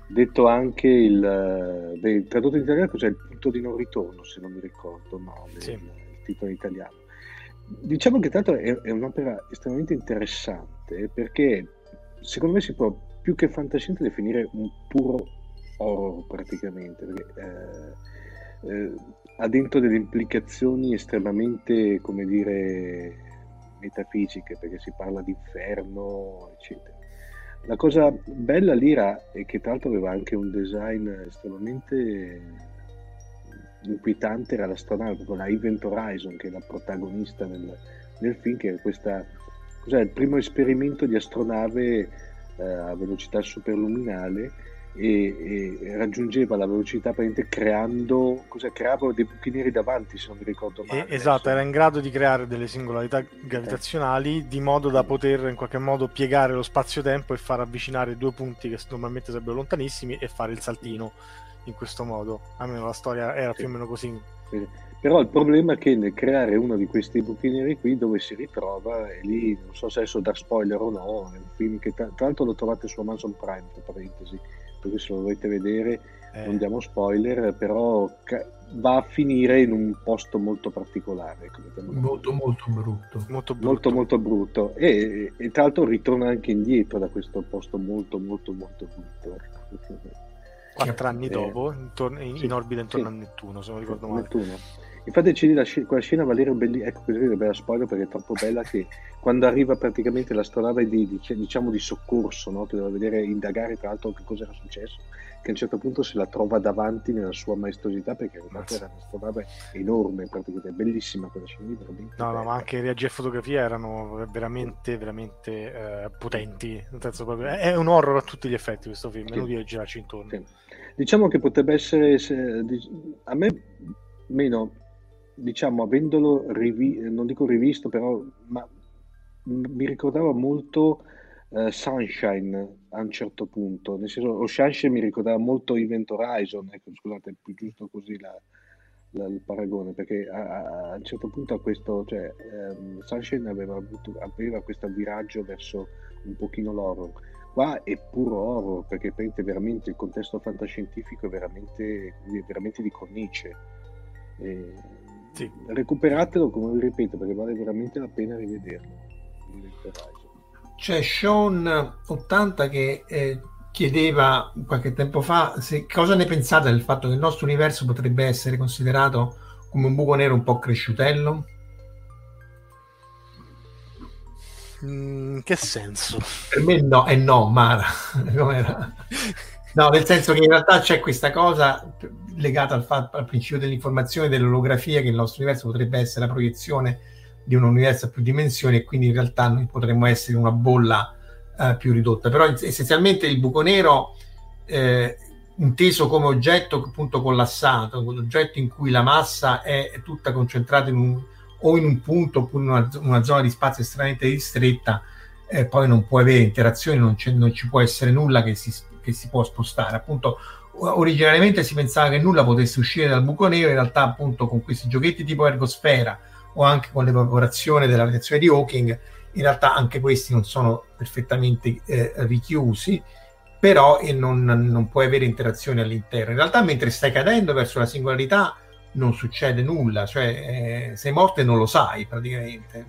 detto anche tradotto in italiano cos'è, il punto di non ritorno, se non mi ricordo male, sì. il titolo italiano. Diciamo che tra l'altro è un'opera estremamente interessante, perché secondo me si può più che fantascienza definire un puro horror praticamente, perché ha dentro delle implicazioni estremamente, come dire, metafisiche, perché si parla di inferno, eccetera. La cosa bella lì è che tra l'altro aveva anche un design estremamente inquietante, era l'astronave, proprio la Event Horizon, che è la protagonista nel film, che è cos'è, il primo esperimento di astronave a velocità superluminale, e raggiungeva la velocità creava dei buchi neri davanti, se non mi ricordo male. Esatto, era in grado di creare delle singolarità gravitazionali di modo da poter in qualche modo piegare lo spazio-tempo e far avvicinare due punti che normalmente sarebbero lontanissimi e fare il saltino in questo modo. Almeno la storia era più o meno così. Sì. Però il problema è che nel creare uno di questi buchi neri qui, dove si ritrova, e lì non so se adesso dar spoiler o no, è un film che tra l'altro lo trovate su Amazon Prime, tra parentesi, perché se lo volete vedere non diamo spoiler, però va a finire in un posto molto particolare, molto molto brutto, e tra l'altro ritorna anche indietro da questo posto molto brutto. 4 anni dopo, in orbita intorno a Nettuno, se non ricordo male. Nettuno. Infatti c'è lì quella scena, Valerio, ecco, così è bella spoiler, perché è troppo bella, che quando arriva praticamente l'astronave di soccorso, no? Che doveva vedere, indagare tra l'altro che cosa era successo, che a un certo punto se la trova davanti nella sua maestosità, perché in realtà era un'astronave enorme, praticamente bellissima quella scena lì. No, ma anche reagi e fotografia erano veramente potenti, nel senso proprio, è un horror a tutti gli effetti questo film, è inutile girarci intorno. Sì. Diciamo che potrebbe essere, a me meno, diciamo, avendolo non dico rivisto, però ma mi ricordava molto Sunshine a un certo punto, nel senso, o Sunshine mi ricordava molto Event Horizon, ecco, scusate, è più giusto così il paragone, perché a un certo punto a questo, cioè, Sunshine aveva questo viraggio verso un pochino l'horror. Qua è puro horror, perché veramente il contesto fantascientifico è veramente di cornice. Sì. Recuperatelo, come vi ripeto, perché vale veramente la pena rivederlo. C'è Sean80 che chiedeva qualche tempo fa cosa ne pensate del fatto che il nostro universo potrebbe essere considerato come un buco nero un po' cresciutello. Che senso? Per me no, Mara. No, nel senso che in realtà c'è questa cosa legata al principio dell'informazione, dell'olografia, che il nostro universo potrebbe essere la proiezione di un universo a più dimensioni, e quindi in realtà noi potremmo essere una bolla più ridotta. Però essenzialmente il buco nero, inteso come oggetto appunto collassato, un oggetto in cui la massa è tutta concentrata in un punto oppure in una zona di spazio estremamente ristretta, poi non può avere interazioni, non ci può essere nulla che si può spostare. Appunto, originariamente si pensava che nulla potesse uscire dal buco nero, in realtà appunto con questi giochetti tipo ergosfera o anche con l'evaporazione della radiazione di Hawking, in realtà anche questi non sono perfettamente richiusi, però non puoi avere interazioni all'interno. In realtà mentre stai cadendo verso la singolarità non succede nulla, cioè sei morto e non lo sai praticamente.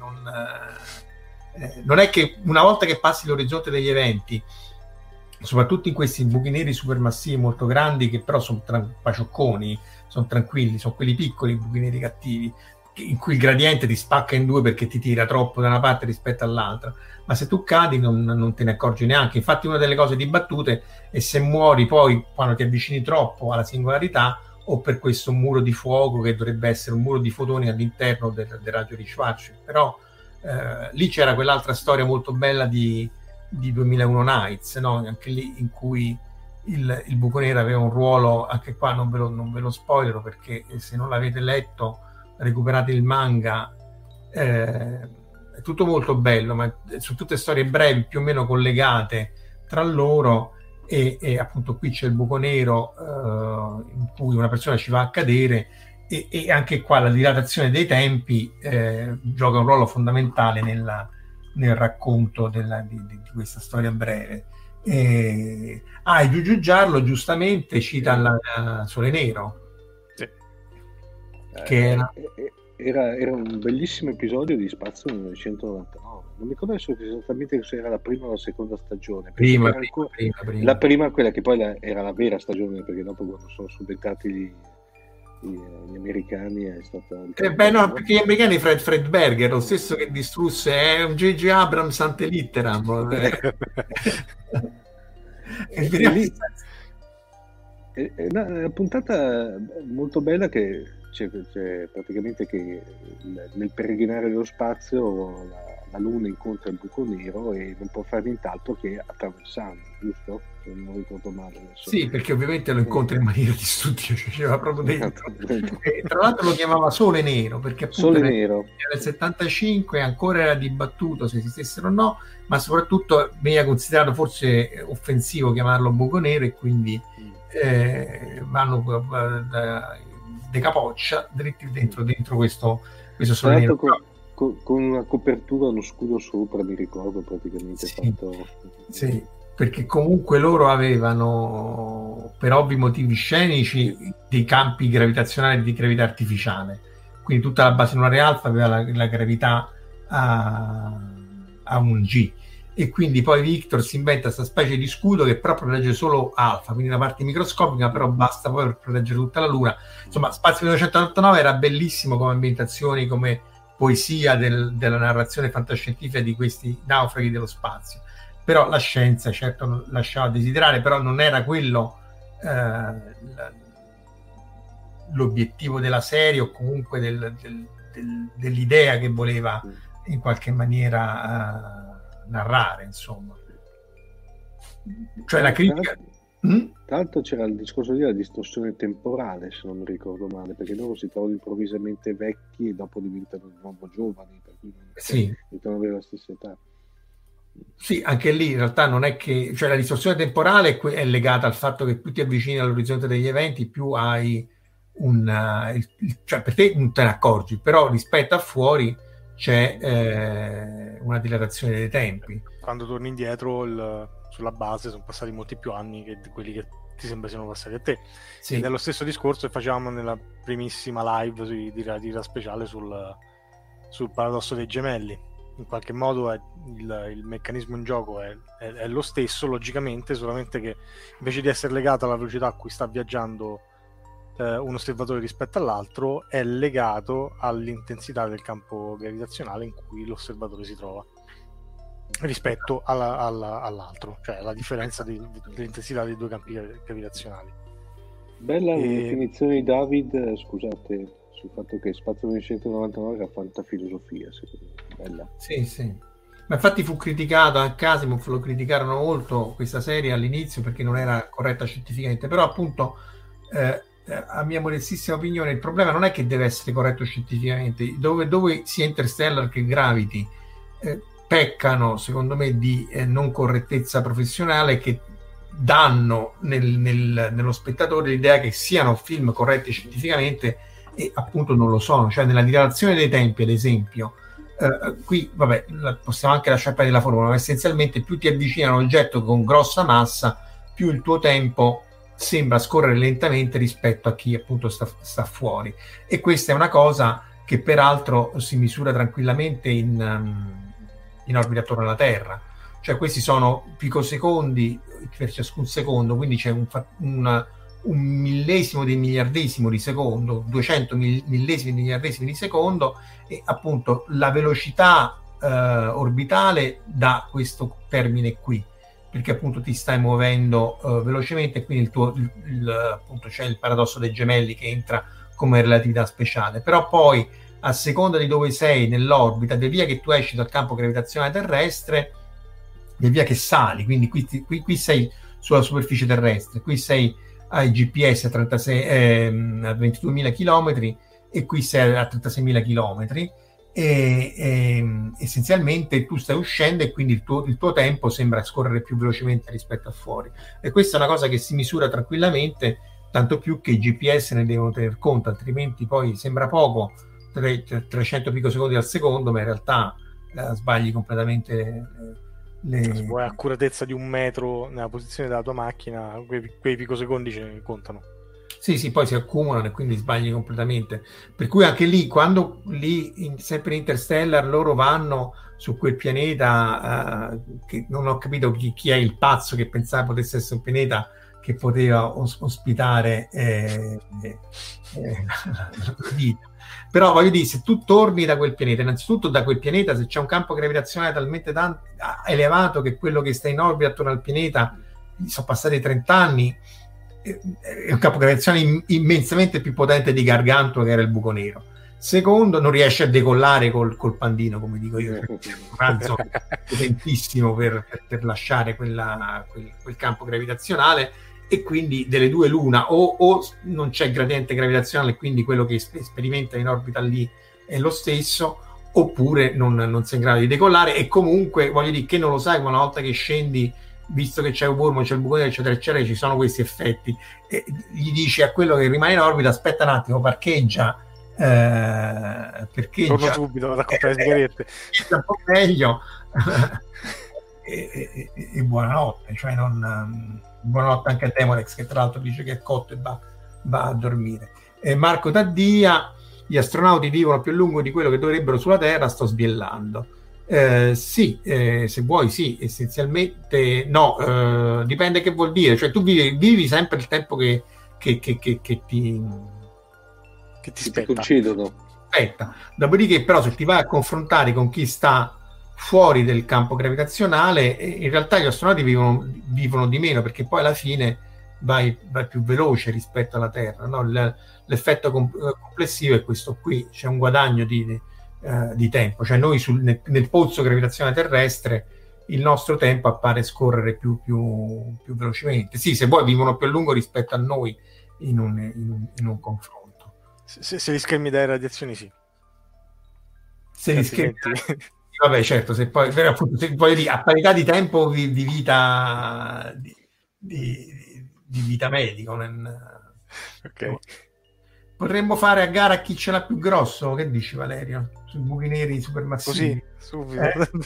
Non è che una volta che passi l'orizzonte degli eventi, soprattutto in questi buchi neri supermassivi molto grandi, che però sono paciocconi, sono tranquilli, sono quelli piccoli buchi neri cattivi, in cui il gradiente ti spacca in due perché ti tira troppo da una parte rispetto all'altra, ma se tu cadi non te ne accorgi neanche. Infatti una delle cose dibattute è se muori poi quando ti avvicini troppo alla singolarità o per questo muro di fuoco che dovrebbe essere un muro di fotoni all'interno del raggio di Schwarzschild. Però lì c'era quell'altra storia molto bella di 2001 Nights, no? Anche lì in cui il buco nero aveva un ruolo, anche qua non ve lo spoilerò, perché se non l'avete letto recuperate il manga, è tutto molto bello, ma sono tutte storie brevi più o meno collegate tra loro, e appunto qui c'è il buco nero in cui una persona ci va a cadere, e anche qua la dilatazione dei tempi gioca un ruolo fondamentale nel racconto di questa storia breve, E Giugiu Giarlo giustamente cita la Sole Nero, sì. che era un bellissimo episodio di Spazio 1999. Non mi ricordo esattamente se era la prima o la seconda stagione. Prima. La prima, quella che poi era la vera stagione, perché dopo quando sono subentrati gli americani è stata... no, perché gli americani Fred Berger, lo stesso che distrusse, è un J.J. Abrams ante litteram. È una puntata molto bella che c'è praticamente che nel peregrinare dello spazio la Luna incontra il buco nero e non può fare nient'altro che attraversarlo, giusto? Se non ricordo male adesso. Sì, perché ovviamente lo incontra in maniera distruttiva, cioè c'era proprio dentro. E tra l'altro lo chiamava Sole Nero, perché appunto nel 75 ancora era dibattuto se esistessero o no, ma soprattutto veniva considerato forse offensivo chiamarlo buco nero, e quindi vanno de capoccia dritti dentro questo Sole Nero. Con una copertura, uno scudo sopra, mi ricordo praticamente. Sì, perché comunque loro avevano, per ovvi motivi scenici, dei campi gravitazionali di gravità artificiale, quindi tutta la base lunare alfa aveva la gravità a un G, e quindi poi Victor si inventa questa specie di scudo che però protegge solo alfa, quindi la parte microscopica, però basta poi per proteggere tutta la Luna. Insomma, Spazio 1999 era bellissimo come ambientazioni, come poesia della narrazione fantascientifica di questi naufraghi dello spazio, però la scienza certo lasciava a desiderare, però non era quello l'obiettivo della serie, o comunque dell'idea che voleva in qualche maniera narrare, insomma. Cioè la critica... Tra l'altro c'era il discorso della distorsione temporale, se non mi ricordo male, perché loro si trovano improvvisamente vecchi e dopo diventano di nuovo giovani, per cui non avere la stessa età. Sì, anche lì in realtà non è che... Cioè la distorsione temporale è legata al fatto che più ti avvicini all'orizzonte degli eventi, più hai cioè per te non te ne accorgi, però rispetto a fuori c'è una dilatazione dei tempi. Quando torni indietro sulla base sono passati molti più anni che quelli che ti sembra siano passati a te. Sì. Ed è lo stesso discorso che facevamo nella primissima live di Radira Speciale sul paradosso dei gemelli. In qualche modo il meccanismo in gioco è lo stesso, logicamente, solamente che invece di essere legato alla velocità a cui sta viaggiando un osservatore rispetto all'altro, è legato all'intensità del campo gravitazionale in cui l'osservatore si trova rispetto all'altro, cioè la differenza dell'intensità dei due campi gravitazionali. Bella la definizione di David, scusate, sul fatto che Spazio 1999 era fantafilosofia, secondo me. Bella. Sì. Ma infatti fu criticato, anche Asimov lo criticarono molto questa serie all'inizio perché non era corretta scientificamente, però appunto a mia modestissima opinione il problema non è che deve essere corretto scientificamente, dove sia Interstellar che Gravity peccano secondo me di non correttezza professionale, che danno nello spettatore l'idea che siano film corretti scientificamente e appunto non lo sono. Cioè nella dilatazione dei tempi, ad esempio, qui vabbè, possiamo anche lasciare perdere la formula, ma essenzialmente più ti avvicini a un oggetto con grossa massa, più il tuo tempo sembra scorrere lentamente rispetto a chi appunto sta fuori, e questa è una cosa che peraltro si misura tranquillamente in orbita attorno alla Terra. Cioè questi sono picosecondi per ciascun secondo, quindi c'è un millesimo di miliardesimo di secondo, 200 millesimi di miliardesimi di secondo, e appunto la velocità orbitale dà questo termine qui, perché appunto ti stai muovendo velocemente, quindi appunto c'è il paradosso dei gemelli che entra come relatività speciale. Però poi a seconda di dove sei nell'orbita, via che tu esci dal campo gravitazionale terrestre, via che sali, quindi qui sei sulla superficie terrestre, qui sei ai GPS a 22.000 km e qui sei a 36.000 km, e essenzialmente tu stai uscendo e quindi il tuo tempo sembra scorrere più velocemente rispetto a fuori, e questa è una cosa che si misura tranquillamente, tanto più che i GPS ne devono tener conto, altrimenti poi sembra poco, 300 picosecondi al secondo, ma in realtà sbagli completamente Se vuoi accuratezza di 1 metro nella posizione della tua macchina, quei picosecondi contano. Sì, poi si accumulano e quindi sbagli completamente. Per cui anche lì, quando sempre in Interstellar loro vanno su quel pianeta, che non ho capito chi è il pazzo che pensava potesse essere un pianeta che poteva ospitare la vita. Però voglio dire, se tu torni da quel pianeta, innanzitutto da quel pianeta, se c'è un campo gravitazionale talmente elevato che quello che sta in orbita attorno al pianeta, sono passati 30 anni, è un campo gravitazionale immensamente più potente di Gargantua, che era il buco nero. Secondo, non riesce a decollare col pandino, come dico io, perché è un razzo potentissimo per lasciare quel campo gravitazionale, e quindi delle due l'una, o non c'è gradiente gravitazionale, quindi quello che sperimenta in orbita lì è lo stesso, oppure non sei in grado di decollare. E comunque voglio dire che non lo sai, ma una volta che scendi, visto che c'è un wormo, c'è il buco nero, eccetera eccetera, ci sono questi effetti, e gli dici a quello che rimane in orbita: aspetta un attimo, parcheggia, torno subito a raccontare le sigarette, un po' meglio e buonanotte, cioè buonanotte anche a Demolex, che tra l'altro dice che è cotto e va a dormire. Marco Taddia: gli astronauti vivono più a lungo di quello che dovrebbero sulla Terra, sto sbiellando. Sì, se vuoi sì, essenzialmente no, dipende che vuol dire, cioè tu vivi sempre il tempo che ti concedono. Aspetta. Dopodiché però se ti vai a confrontare con chi sta fuori del campo gravitazionale, in realtà gli astronauti vivono di meno, perché poi alla fine vai più veloce rispetto alla Terra, no? L'effetto complessivo è questo qui, c'è un guadagno di tempo, cioè noi nel pozzo gravitazionale terrestre il nostro tempo appare scorrere più velocemente. Sì, se vuoi vivono più a lungo rispetto a noi in un confronto. Se li schermi dalle radiazioni, sì. Se li schermi, vabbè, certo, se poi appunto, se voglio dire, a parità di tempo di vita di vita medico. Ok. Potremmo fare a gara a chi ce l'ha più grosso, che dici Valerio? Sui buchi neri supermassivi. Così, subito.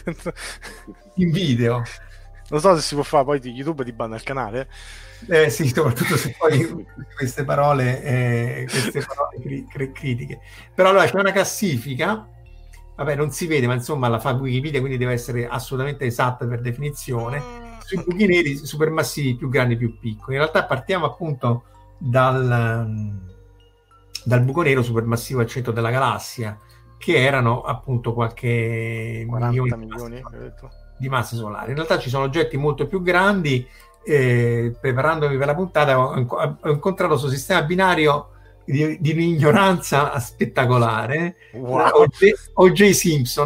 In video. Non so se si può fare, poi YouTube ti banna il canale. Sì, soprattutto se poi queste parole critiche. Però allora c'è una classifica, vabbè non si vede, ma insomma la fa Wikipedia, quindi deve essere assolutamente esatta per definizione, sui buchi neri supermassivi più grandi e più piccoli. In realtà partiamo appunto dal buco nero supermassivo al centro della galassia, che erano appunto qualche 40 milioni di masse solari. In realtà ci sono oggetti molto più grandi. Preparandomi per la puntata ho incontrato questo sistema binario di un'ignoranza spettacolare. Wow. OJ Simpson,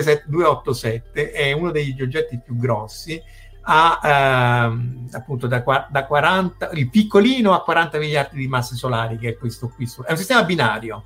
OJ287 è uno degli oggetti più grossi, appunto da 40, il piccolino a 40 miliardi di masse solari, che è questo qui. È un sistema binario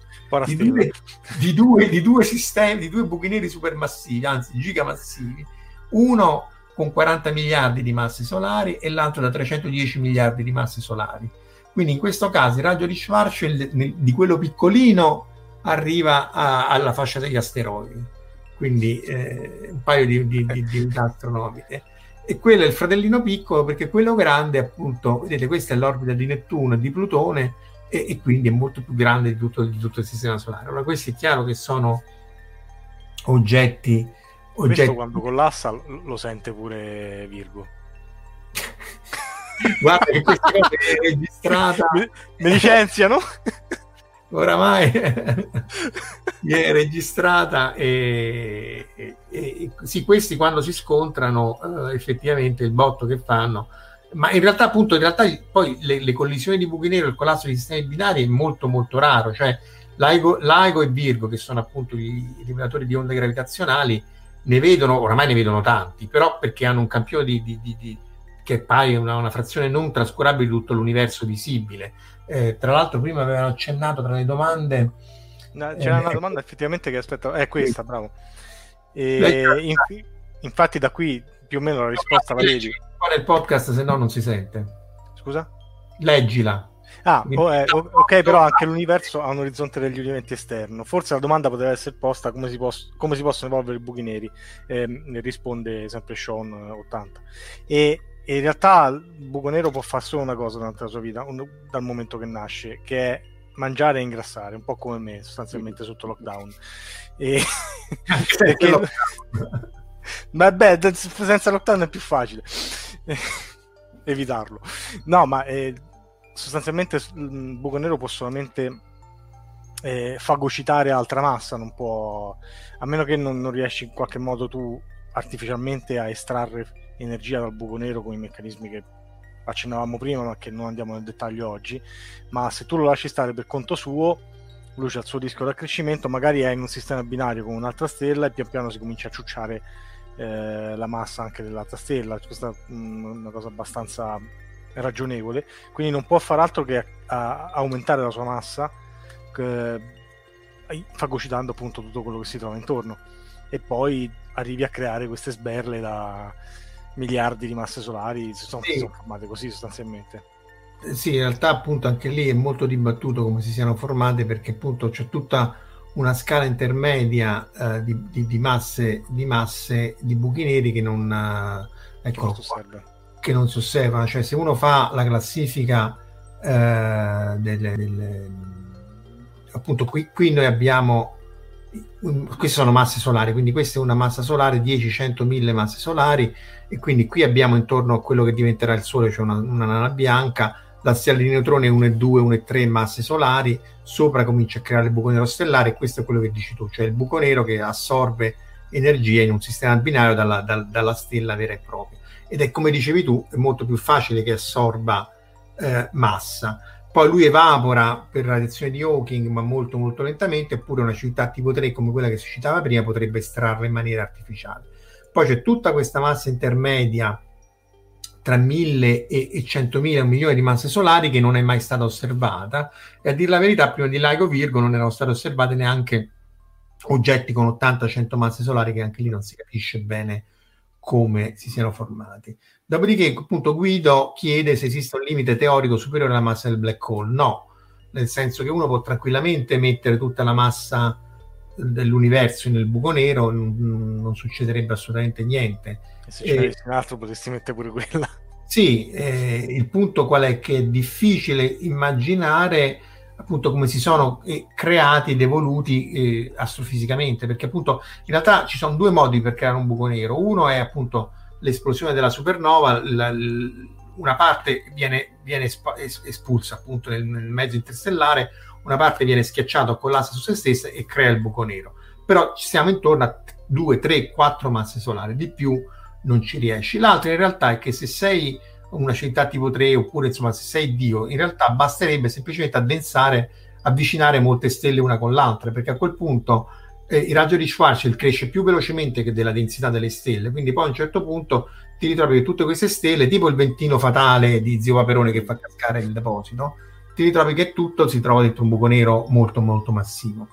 di due sistemi, di due buchi neri supermassivi, anzi gigamassivi, uno con 40 miliardi di masse solari e l'altro da 310 miliardi di masse solari. Quindi in questo caso il raggio di Schwarzschild di quello piccolino arriva alla fascia degli asteroidi, quindi un paio di unità astronomiche. E quello è il fratellino piccolo, perché quello grande, appunto, vedete, questa è l'orbita di Nettuno e di Plutone, e quindi è molto più grande di tutto il sistema solare. Allora questi è chiaro che sono oggetti. Questo quando collassa lo sente pure Virgo. Guarda che questa cosa è registrata. Mi licenziano? Oramai è registrata e sì, questi quando si scontrano effettivamente il botto che fanno. Ma in realtà appunto poi le collisioni di buchi neri, il collasso di sistemi binari è molto molto raro, cioè LIGO e Virgo, che sono appunto i rivelatori di onde gravitazionali, oramai ne vedono tanti, però perché hanno un campione che pari una frazione non trascurabile di tutto l'universo visibile. Tra l'altro prima avevano accennato tra le domande, c'era una domanda effettivamente che aspetta, è questa, bravo. Infatti da qui più o meno la risposta la vedi nel podcast, se no non si sente. Scusa? Leggila. Ok, però anche l'universo ha un orizzonte degli eventi esterno. Forse la domanda poteva essere posta come si possono evolvere i buchi neri. Ne risponde sempre Sean 80. E in realtà il buco nero può fare solo una cosa durante la sua vita, dal momento che nasce, che è mangiare e ingrassare, un po' come me, sostanzialmente sotto lockdown. Perché... Vabbè, senza lockdown è più facile evitarlo. No, ma sostanzialmente il buco nero può solamente fagocitare altra massa, non può, a meno che non riesci in qualche modo tu artificialmente a estrarre energia dal buco nero con i meccanismi che accennavamo prima, ma che non andiamo nel dettaglio oggi. Ma se tu lo lasci stare per conto suo, lui c'ha il suo disco d'accrescimento, magari è in un sistema binario con un'altra stella e pian piano si comincia a ciucciare la massa anche dell'altra stella. Questa è una cosa abbastanza ragionevole, quindi non può far altro che aumentare la sua massa fagocitando appunto tutto quello che si trova intorno, e poi arrivi a creare queste sberle da miliardi di masse solari, sono formate così sostanzialmente. Sì, in realtà appunto anche lì è molto dibattuto come si siano formate, perché appunto c'è tutta una scala intermedia di masse di buchi neri che non che non si osservano. Cioè, se uno fa la classifica appunto qui noi abbiamo, queste sono masse solari, quindi questa è una massa solare, 10, 100, 1000 masse solari, e quindi qui abbiamo intorno a quello che diventerà il Sole, cioè una nana bianca, la stella di neutroni 1 e 2, 1 e 3 masse solari, sopra comincia a creare il buco nero stellare, e questo è quello che dici tu, cioè il buco nero che assorbe energia in un sistema binario dalla stella vera e propria, ed è, come dicevi tu, è molto più facile che assorba massa. Poi lui evapora per radiazione di Hawking, ma molto molto lentamente, eppure una città tipo 3 come quella che si citava prima potrebbe estrarre in maniera artificiale. Poi c'è tutta questa massa intermedia tra 1000 e 100.000, 1 milione di masse solari che non è mai stata osservata, e a dire la verità prima di Lygo Virgo non erano state osservate neanche oggetti con 80-100 masse solari, che anche lì non si capisce bene come si siano formati. Dopodiché appunto Guido chiede se esiste un limite teorico superiore alla massa del black hole. No, nel senso che uno può tranquillamente mettere tutta la massa dell'universo nel buco nero, non succederebbe assolutamente niente. E se ce n'avessi un altro potresti mettere pure quella. Sì, il punto qual è? Che è difficile immaginare appunto come si sono creati ed evoluti astrofisicamente, perché appunto in realtà ci sono due modi per creare un buco nero. Uno è appunto l'esplosione della supernova, una parte viene espulsa appunto nel mezzo interstellare, una parte viene schiacciata o collassa su se stessa e crea il buco nero. Però ci siamo intorno a 2, 3, 4 masse solari, di più non ci riesci. L'altro in realtà è che se sei una città tipo 3, oppure insomma se sei Dio, in realtà basterebbe semplicemente avvicinare molte stelle una con l'altra, perché a quel punto il raggio di Schwarzschild cresce più velocemente che della densità delle stelle, quindi poi a un certo punto ti ritrovi che tutte queste stelle, tipo il ventino fatale di Zio Paperone che fa cascare il deposito, ti ritrovi che tutto si trova dentro un buco nero molto molto massivo,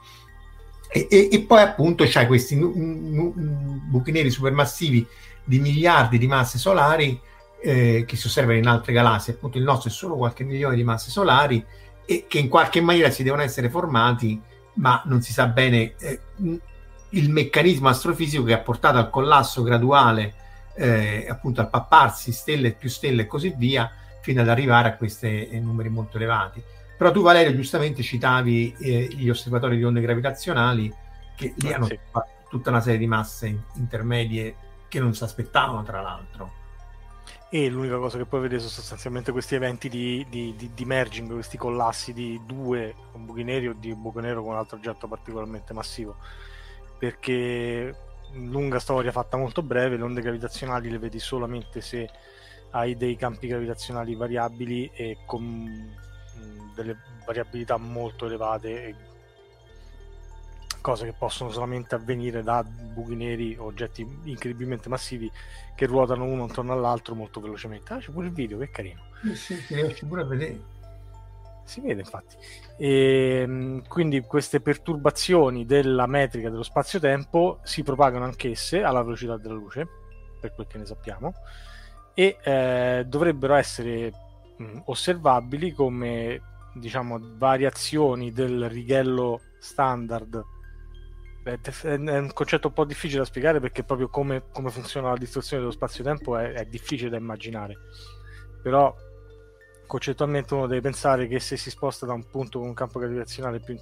e poi appunto c'hai questi buchi neri supermassivi di miliardi di masse solari che si osservano in altre galassie. Appunto il nostro è solo qualche milione di masse solari, e che in qualche maniera si devono essere formati, ma non si sa bene il meccanismo astrofisico che ha portato al collasso graduale, appunto al papparsi stelle più stelle e così via, fino ad arrivare a questi numeri molto elevati. Però tu, Valerio, giustamente citavi gli osservatori di onde gravitazionali, che lì hanno tutta una serie di masse intermedie che non si aspettavano, tra l'altro. E l'unica cosa che puoi vedere sono sostanzialmente questi eventi di merging, questi collassi di due buchi neri o di buco nero con un altro oggetto particolarmente massivo, perché, lunga storia fatta molto breve, le onde gravitazionali le vedi solamente se hai dei campi gravitazionali variabili e con delle variabilità molto elevate, e cose che possono solamente avvenire da buchi neri, oggetti incredibilmente massivi che ruotano uno intorno all'altro molto velocemente. C'è pure il video, che carino. Sì, si riesce pure a vedere. Si vede infatti. E quindi queste perturbazioni della metrica dello spazio-tempo si propagano anch'esse alla velocità della luce, per quel che ne sappiamo, e dovrebbero essere osservabili come, diciamo, variazioni del righello standard. È un concetto un po' difficile da spiegare, perché proprio come funziona la distorsione dello spazio-tempo è difficile da immaginare, però concettualmente uno deve pensare che se si sposta da un punto con un campo gravitazionale più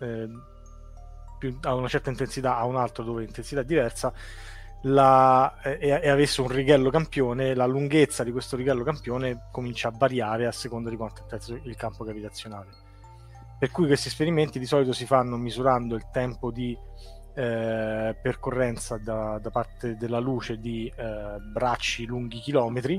a una certa intensità a un altro dove l'intensità è diversa, e avesse un righello campione, la lunghezza di questo righello campione comincia a variare a seconda di quanto è intenso il campo gravitazionale. Per cui questi esperimenti di solito si fanno misurando il tempo di percorrenza da parte della luce di bracci lunghi chilometri,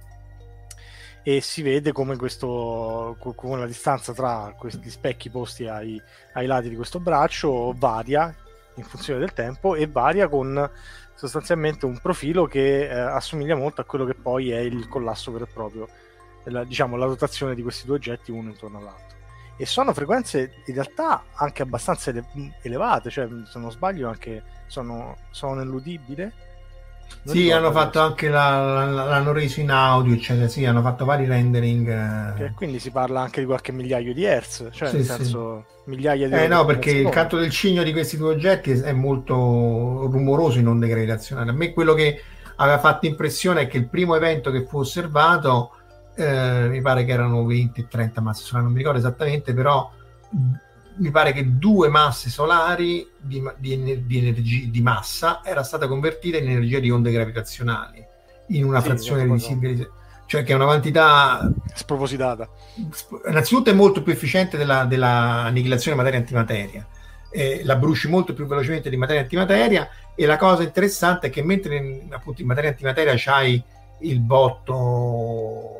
e si vede come la distanza tra questi specchi posti ai lati di questo braccio varia in funzione del tempo, e varia con sostanzialmente un profilo che assomiglia molto a quello che poi è il collasso vero e proprio, diciamo la rotazione di questi due oggetti uno intorno all'altro. E sono frequenze in realtà anche abbastanza elevate, cioè se non sbaglio anche sono nell'udibile. Sì, hanno fatto anche l'hanno reso in audio, eccetera. Sì, hanno fatto vari rendering. Quindi si parla anche di qualche migliaio di hertz, cioè sì, nel senso migliaia di no, perché il canto del cigno di questi due oggetti è molto rumoroso in onde gravitazionali. A me quello che aveva fatto impressione è che il primo evento che fu osservato, mi pare che erano 20 e 30 masse solari, non mi ricordo esattamente, però mi pare che 2 masse solari di massa era stata convertita in energia di onde gravitazionali in una frazione visibile, cioè che è una quantità spropositata. Innanzitutto è molto più efficiente della annichilazione materia-antimateria, la bruci molto più velocemente di materia-antimateria, e la cosa interessante è che mentre appunto in materia-antimateria c'hai il botto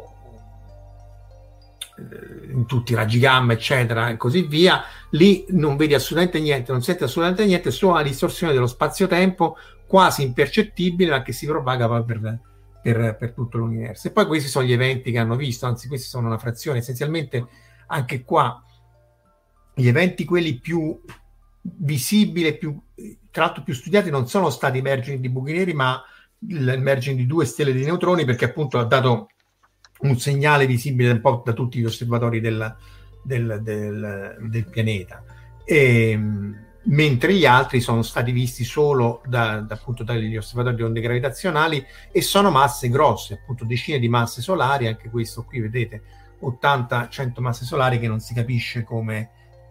in tutti i raggi gamma eccetera e così via, lì non vedi assolutamente niente, non senti assolutamente niente, solo una distorsione dello spazio-tempo quasi impercettibile, ma che si propaga poi per tutto l'universo. E poi questi sono gli eventi che hanno visto, anzi questi sono una frazione, essenzialmente anche qua gli eventi quelli più visibili, tra l'altro più studiati, non sono stati i merging di buchi neri, ma il merging di 2 stelle di neutroni, perché appunto ha dato un segnale visibile un po' da tutti gli osservatori del pianeta, mentre gli altri sono stati visti solo appunto dagli osservatori di onde gravitazionali, e sono masse grosse, appunto decine di masse solari. Anche questo qui vedete 80-100 masse solari, che non si capisce come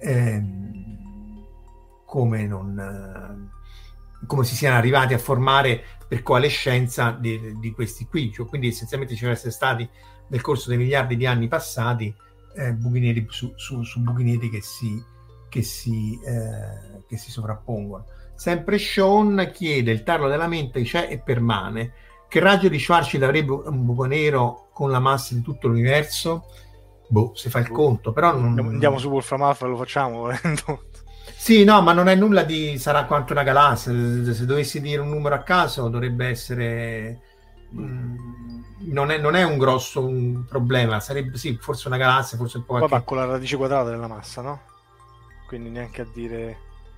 si siano arrivati a formare per coalescenza di questi qui, cioè, quindi essenzialmente ci devono essere stati nel corso dei miliardi di anni passati buchi neri su buchi neri che si sovrappongono. Sempre Sean chiede: il tarlo della mente c'è e permane, che raggio di Schwarzschild avrebbe un buco nero con la massa di tutto l'universo? Si fa il conto, però andiamo su Wolfram Alpha e lo facciamo. Sì, no, ma non è nulla sarà quanto una galassia. Se dovessi dire un numero a caso dovrebbe essere non è un grosso problema, sarebbe sì, forse una galassia, forse un po' anche... Vabbè, con la radice quadrata della massa, no? Quindi neanche a dire...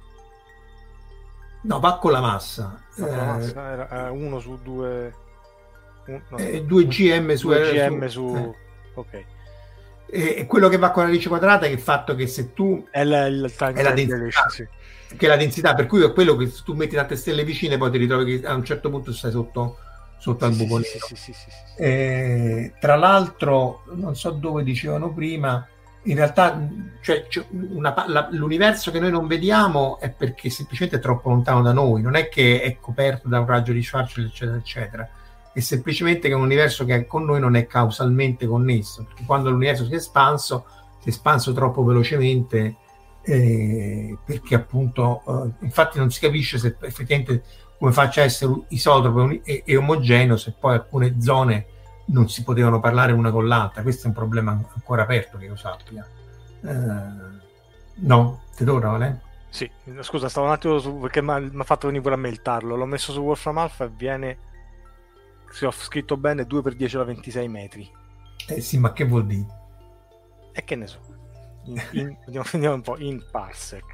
No, va con la massa. Era 1 su 2... 2 gm su... 2 gm su... Ok. E quello che va con la radice quadrata è il fatto che se tu... È la densità, sì. Che è la densità, per cui è quello che tu metti tante stelle vicine, poi ti ritrovi che a un certo punto stai sotto al buco nero. Tra l'altro, non so dove dicevano prima, in realtà l'universo che noi non vediamo è perché semplicemente è troppo lontano da noi, non è che è coperto da un raggio di Schwarzschild eccetera eccetera, è semplicemente che è un universo che con noi non è causalmente connesso, perché quando l'universo si è espanso troppo velocemente, perché appunto infatti non si capisce se effettivamente come faccia a essere isotropo e omogeneo se poi alcune zone non si potevano parlare una con l'altra. Questo è un problema ancora aperto, che io sappia. No? Ti torna, Vale? Sì, scusa, stavo un attimo perché mi ha fatto venire pure a me il tarlo. L'ho messo su Wolfram Alpha e viene, se ho scritto bene, 2 per 10 alla 26 metri. Sì, ma che vuol dire? E che ne so. Andiamo un po' in parsec.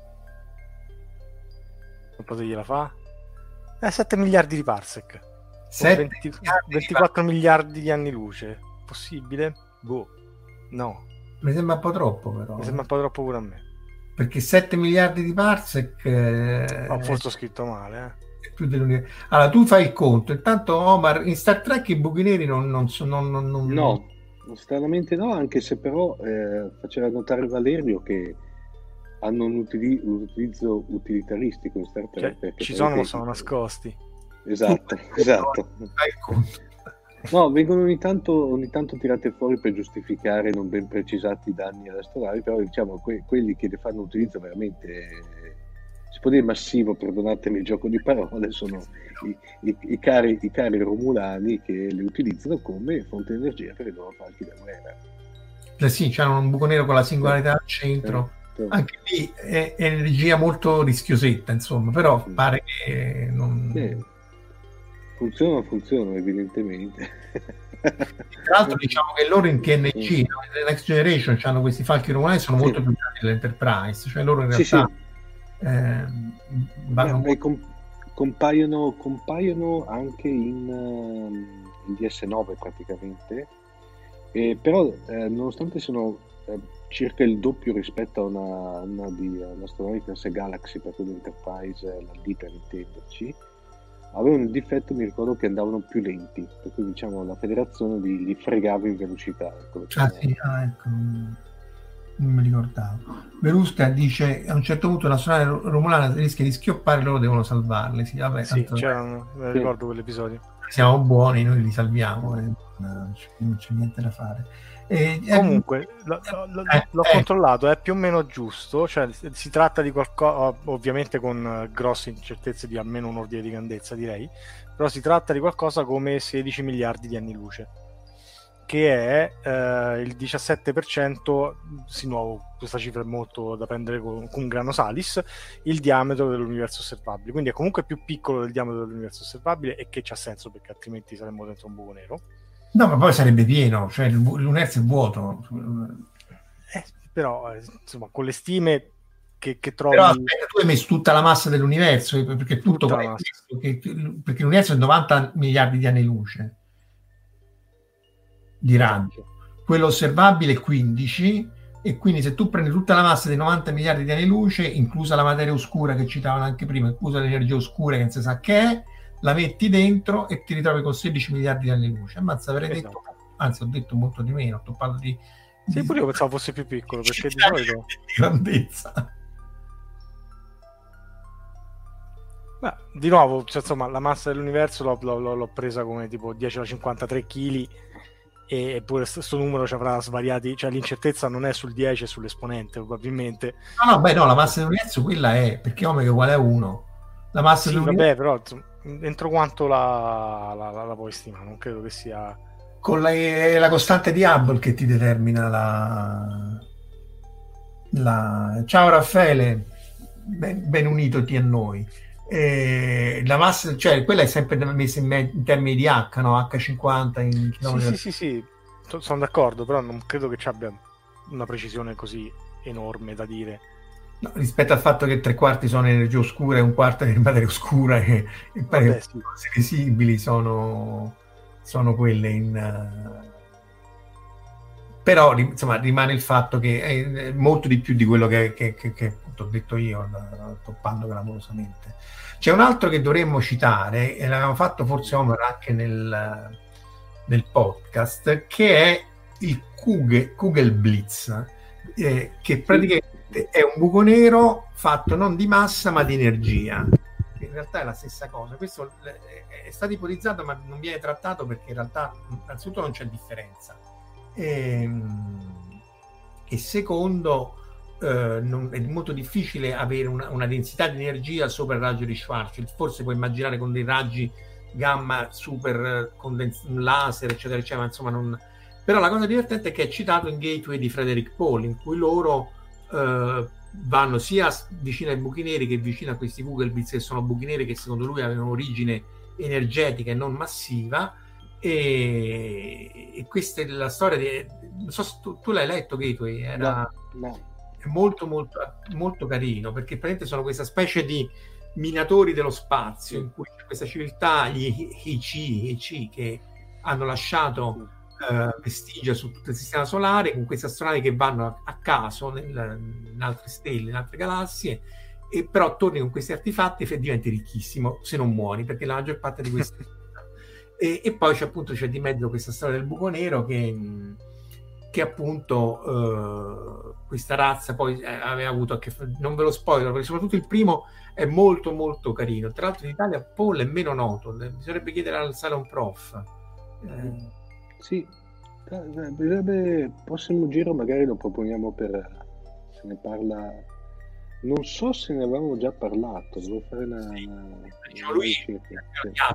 Quanto gliela fa? 7 miliardi di parsec. 24 miliardi di anni luce. Possibile? Boh. No. Mi sembra un po' troppo, però. Mi sembra un po' troppo pure a me. Perché 7 miliardi di parsec... forse ho scritto male, più dell'universo. Allora, tu fai il conto. Intanto, Omar, in Star Trek i buchi neri non No, stranamente no, anche se però faceva notare Valerio che hanno un utilizzo utilitaristico in Star Trek. Cioè, ci sono, ma sono nascosti. Esatto. Fai il conto. No, vengono ogni tanto tirate fuori per giustificare non ben precisati i danni all'astronave, però diciamo quelli che ne fanno utilizzo veramente, si può dire massivo, perdonatemi il gioco di parole, sono i cari romulani che li utilizzano come fonte di energia per i loro falchi da guerra. Sì, c'hanno un buco nero con la singolarità al centro. Anche lì è energia molto rischiosetta, insomma, però pare che non... Funziona evidentemente. Tra l'altro diciamo che loro in TNG, nella Next Generation, hanno questi falchi romulani, sono molto più grandi dell'Enterprise, cioè loro in realtà compaiono anche in DS9 praticamente, però nonostante sono circa il doppio rispetto a una astronomia classe Galaxy, per cui l'Enterprise, la D per intenderci, avevano il difetto, mi ricordo, che andavano più lenti, per cui diciamo la federazione li fregava in velocità. Ecco. Non mi ricordavo. Verusca dice a un certo punto la l'astronave romulana rischia di schioppare, loro devono salvarle. Sì, vabbè, me ricordo quell'episodio. Siamo buoni, noi li salviamo, non c'è niente da fare. Comunque l'ho controllato, è più o meno giusto, cioè si tratta di qualcosa, ovviamente con grosse incertezze di almeno un ordine di grandezza, direi, però si tratta di qualcosa come 16 miliardi di anni luce, che è il 17%, di nuovo questa cifra è molto da prendere con un grano salis, il diametro dell'universo osservabile, quindi è comunque più piccolo del diametro dell'universo osservabile, e che c'ha senso perché altrimenti saremmo dentro un buco nero. No, ma poi sarebbe pieno, cioè l'universo è vuoto. Però, insomma, con le stime che trovi... Però aspetta, tu hai messo tutta la massa dell'universo, perché tutto perché l'universo è 90 miliardi di anni luce di raggio. Quello osservabile è 15, e quindi se tu prendi tutta la massa dei 90 miliardi di anni luce, inclusa la materia oscura che citavano anche prima, inclusa l'energia oscura che non si sa che è, la metti dentro e ti ritrovi con 16 miliardi di anni luce. Ammazza, avrei detto, anzi ho detto molto di meno, ho parlato di... Sì, pure io pensavo fosse più piccolo, perché di solito... di grandezza. Beh, di nuovo, cioè, insomma, la massa dell'universo l'ho presa come tipo 10 alla 53 kg, eppure questo numero ci avrà svariati, cioè l'incertezza non è sul 10, è sull'esponente probabilmente. No, la massa dell'universo quella è, perché omega è uguale a 1. La massa dell'universo... Vabbè, però insomma, entro quanto la puoi stimare? Non credo che sia... Con la costante di Hubble che ti determina la... Ciao Raffaele, ben unitoti a noi. La massa, cioè quella è sempre messa in termini di H, no? H50 in chilometri. Sì, sono d'accordo, però non credo che ci abbia una precisione così enorme da dire. No, rispetto al fatto che 3/4 sono energia oscura e 1/4 è materia oscura, e pare che le cose visibili sono quelle in... Però insomma rimane il fatto che è molto di più di quello che ho detto io, toppando clamorosamente. C'è un altro che dovremmo citare, e l'avevamo fatto forse Omar anche nel podcast, che è il Kugelblitz, che praticamente è un buco nero fatto non di massa ma di energia. In realtà è la stessa cosa. Questo è stato ipotizzato ma non viene trattato perché in realtà innanzitutto non c'è differenza, e secondo è molto difficile avere una densità di energia sopra il raggio di Schwarzschild. Forse puoi immaginare con dei raggi gamma super laser eccetera eccetera, ma insomma non... Però la cosa divertente è che è citato in Gateway di Frederick Paul, in cui loro vanno sia vicino ai buchi neri che vicino a questi Kugelblitz, che sono buchi neri che secondo lui avevano origine energetica e non massiva, e questa è la storia di... non so se tu l'hai letto Gateway, era... No. È molto molto molto carino, perché praticamente sono questa specie di minatori dello spazio, in cui c'è questa civiltà, gli Heichi, che hanno lasciato vestigia su tutto il sistema solare, con questi astronavi che vanno a caso in altre stelle, in altre galassie, e però torni con questi artefatti e diventi ricchissimo se non muori, perché la maggior parte di questi e poi c'è di mezzo questa storia del buco nero che appunto questa razza poi aveva avuto non ve lo spoiler, perché soprattutto il primo è molto molto carino. Tra l'altro in Italia Paul è meno noto, bisognerebbe chiedere al Salon Prof. Sì, prossimo giro magari lo proponiamo, se ne parla. Non so se ne avevamo già parlato, devo fare una ricerca.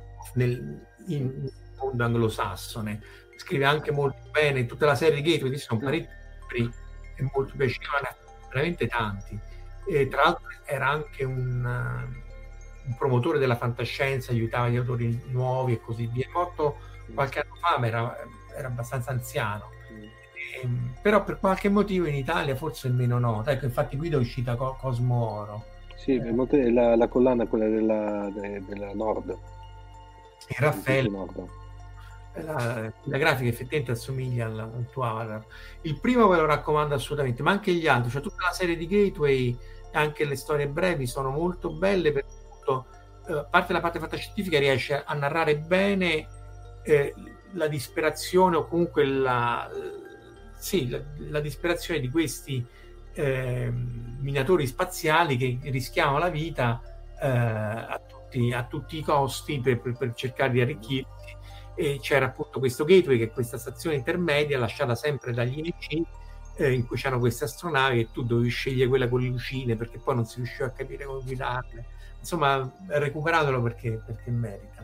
In mondo anglosassone scrive anche molto bene tutta la serie di Gateway, sono parecchi libri e molto piacevano, veramente tanti, e tra l'altro era anche un promotore della fantascienza, aiutava gli autori nuovi e così via. È morto qualche anno fa, ma era abbastanza anziano, però per qualche motivo in Italia forse è meno nota. Ecco, infatti Guido è uscita Cosmo Oro. Sì, la collana, quella della Nord. E Raffaele, la grafica effettivamente assomiglia al tuo avatar. Il primo ve lo raccomando assolutamente, ma anche gli altri, cioè tutta la serie di Gateway, anche le storie brevi sono molto belle, perché parte la parte fantascientifica riesce a narrare bene la disperazione, o comunque la disperazione di questi minatori spaziali che rischiavano la vita a tutti i costi per cercare di arricchirsi. E c'era appunto questo Gateway, che è questa stazione intermedia lasciata sempre dagli NC, in cui c'erano queste astronavi e tu dovevi scegliere quella con le lucine, perché poi non si riusciva a capire come guidarle. Insomma, recuperatelo perché merita.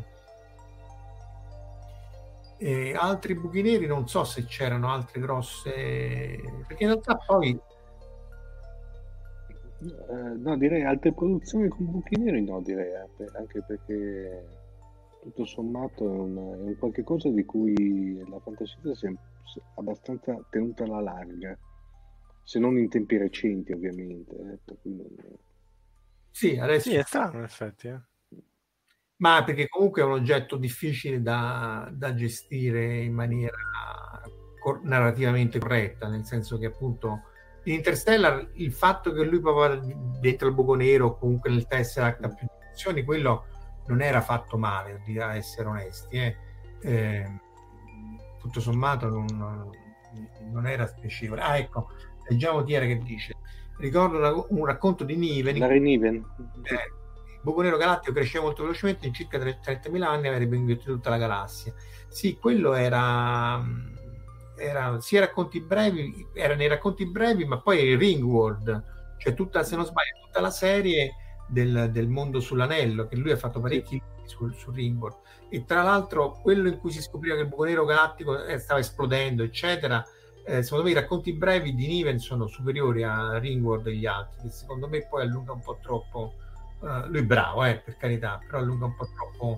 Altri buchi neri non so se c'erano altre grosse, perché in realtà poi no, direi altre produzioni con buchi neri, no, direi anche perché tutto sommato è un qualche cosa di cui la fantascienza si è abbastanza tenuta alla larga, se non in tempi recenti ovviamente, sì, adesso sì, è strano in effetti, ma perché comunque è un oggetto difficile da gestire in maniera narrativamente corretta, nel senso che appunto in Interstellar il fatto che lui proprio dentro il buco nero o comunque nel Tesseract ha più dimensioni, quello non era fatto male, a essere onesti, tutto sommato non era spiacevole. Ecco, leggiamo Tiera che dice: ricordo un racconto di Niven. Il buco nero galattico cresceva molto velocemente, in circa 30.000 anni avrebbe inghiottito tutta la galassia. Sì, quello era sia racconti brevi, era nei racconti brevi, ma poi il Ringworld, cioè se non sbaglio tutta la serie del mondo sull'anello, che lui ha fatto parecchi sul Ringworld. E tra l'altro quello in cui si scopriva che il buco nero galattico stava esplodendo, eccetera, secondo me i racconti brevi di Niven sono superiori a Ringworld e gli altri, che secondo me poi allunga un po' troppo. Lui è bravo, per carità, però allunga un po' troppo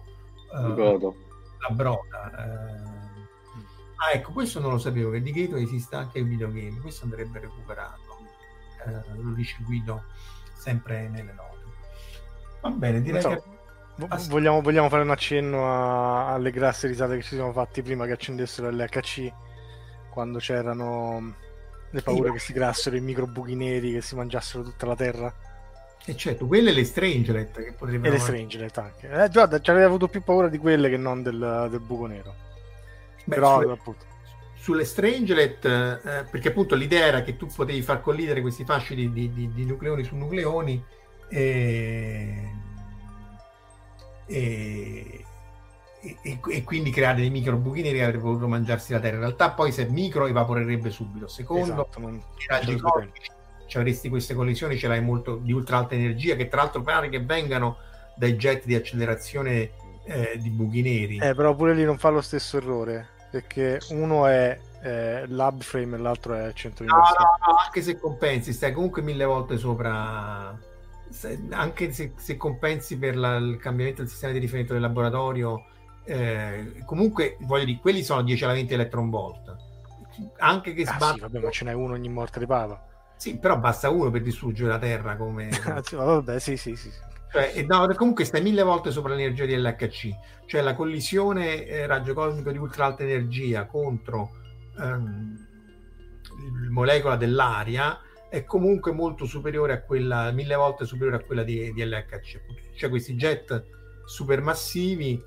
la broda. Ecco, questo non lo sapevo, che di Gateway esista anche il videogame, questo andrebbe recuperato, lo dice Guido sempre nelle note. Va bene, direi che vogliamo fare un accenno alle grasse risate che ci siamo fatti prima che accendessero l'HC, quando c'erano le paure che si creassero i micro buchi neri che si mangiassero tutta la terra. E certo, quelle le Strangelet che potrebbero... E le Strangelet anche. Guarda, ci avrei avuto più paura di quelle che non del buco nero. Però appunto sulle Strangelet, perché appunto l'idea era che tu potevi far collidere questi fasci di nucleoni su nucleoni e quindi creare dei micro buchi neri che avrebbero potuto mangiarsi la Terra. In realtà poi se micro evaporerebbe subito. Secondo ci avresti queste collisioni, ce l'hai molto di ultra alta energia, che tra l'altro pare che vengano dai jet di accelerazione di buchi neri. Però pure lì non fa lo stesso errore, perché uno è lab frame e l'altro è 100 no, anche se compensi stai comunque 1000 volte sopra, anche se compensi per il cambiamento del sistema di riferimento del laboratorio, comunque voglio dire, quelli sono 10 alla 20 electron volt, anche che sì, vabbè, ma ce n'è uno ogni morte di papa. Sì, però basta uno per distruggere la Terra come vabbè, sì. Comunque stai 1000 volte sopra l'energia di LHC, cioè la collisione raggio cosmico di ultra alta energia contro molecola dell'aria è comunque molto superiore a quella, 1000 volte superiore a quella di LHC. Cioè questi jet supermassivi,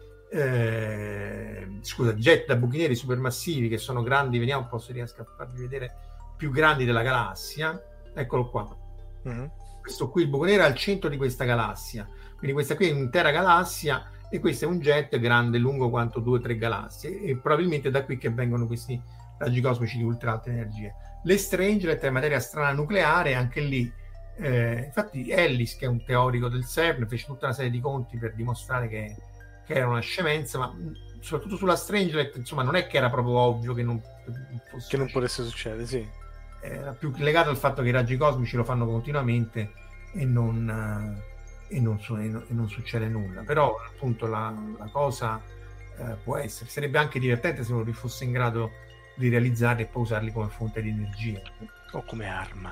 jet da buchi neri supermassivi che sono grandi, vediamo un po' se riesco a farvi vedere, più grandi della galassia, eccolo qua. Questo qui, il buco nero è al centro di questa galassia, quindi questa qui è un'intera galassia e questo è un jet grande, lungo quanto 2 o 3 galassie, e probabilmente è da qui che vengono questi raggi cosmici di ultra alta energia. Le Strangelet è materia strana nucleare, anche lì infatti Ellis, che è un teorico del CERN, fece tutta una serie di conti per dimostrare che era una scemenza, ma soprattutto sulla Strangelet, insomma, non è che era proprio ovvio che non potesse succedere, sì. Era più legato al fatto che i raggi cosmici lo fanno continuamente e non succede nulla. Però appunto la cosa può essere, sarebbe anche divertente se non fosse in grado di realizzarli e poi usarli come fonte di energia o come arma.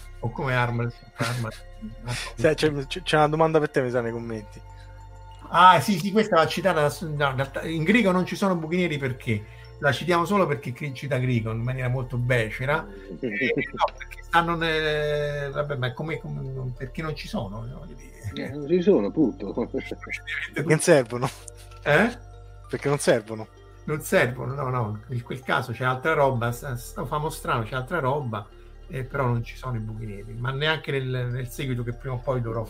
C'è una domanda per te, mi sa, nei commenti. Sì, questa va citata in Grigo non ci sono buchi neri, perché la citiamo solo perché cita Grigo in maniera molto becera, no, perché stanno vabbè, ma perché non ci sono, non ci sono, appunto, perché non servono, perché non servono, no, in quel caso c'è altra roba, famo strano, c'è altra roba, però non ci sono i buchi neri, ma neanche nel seguito che prima o poi dovrò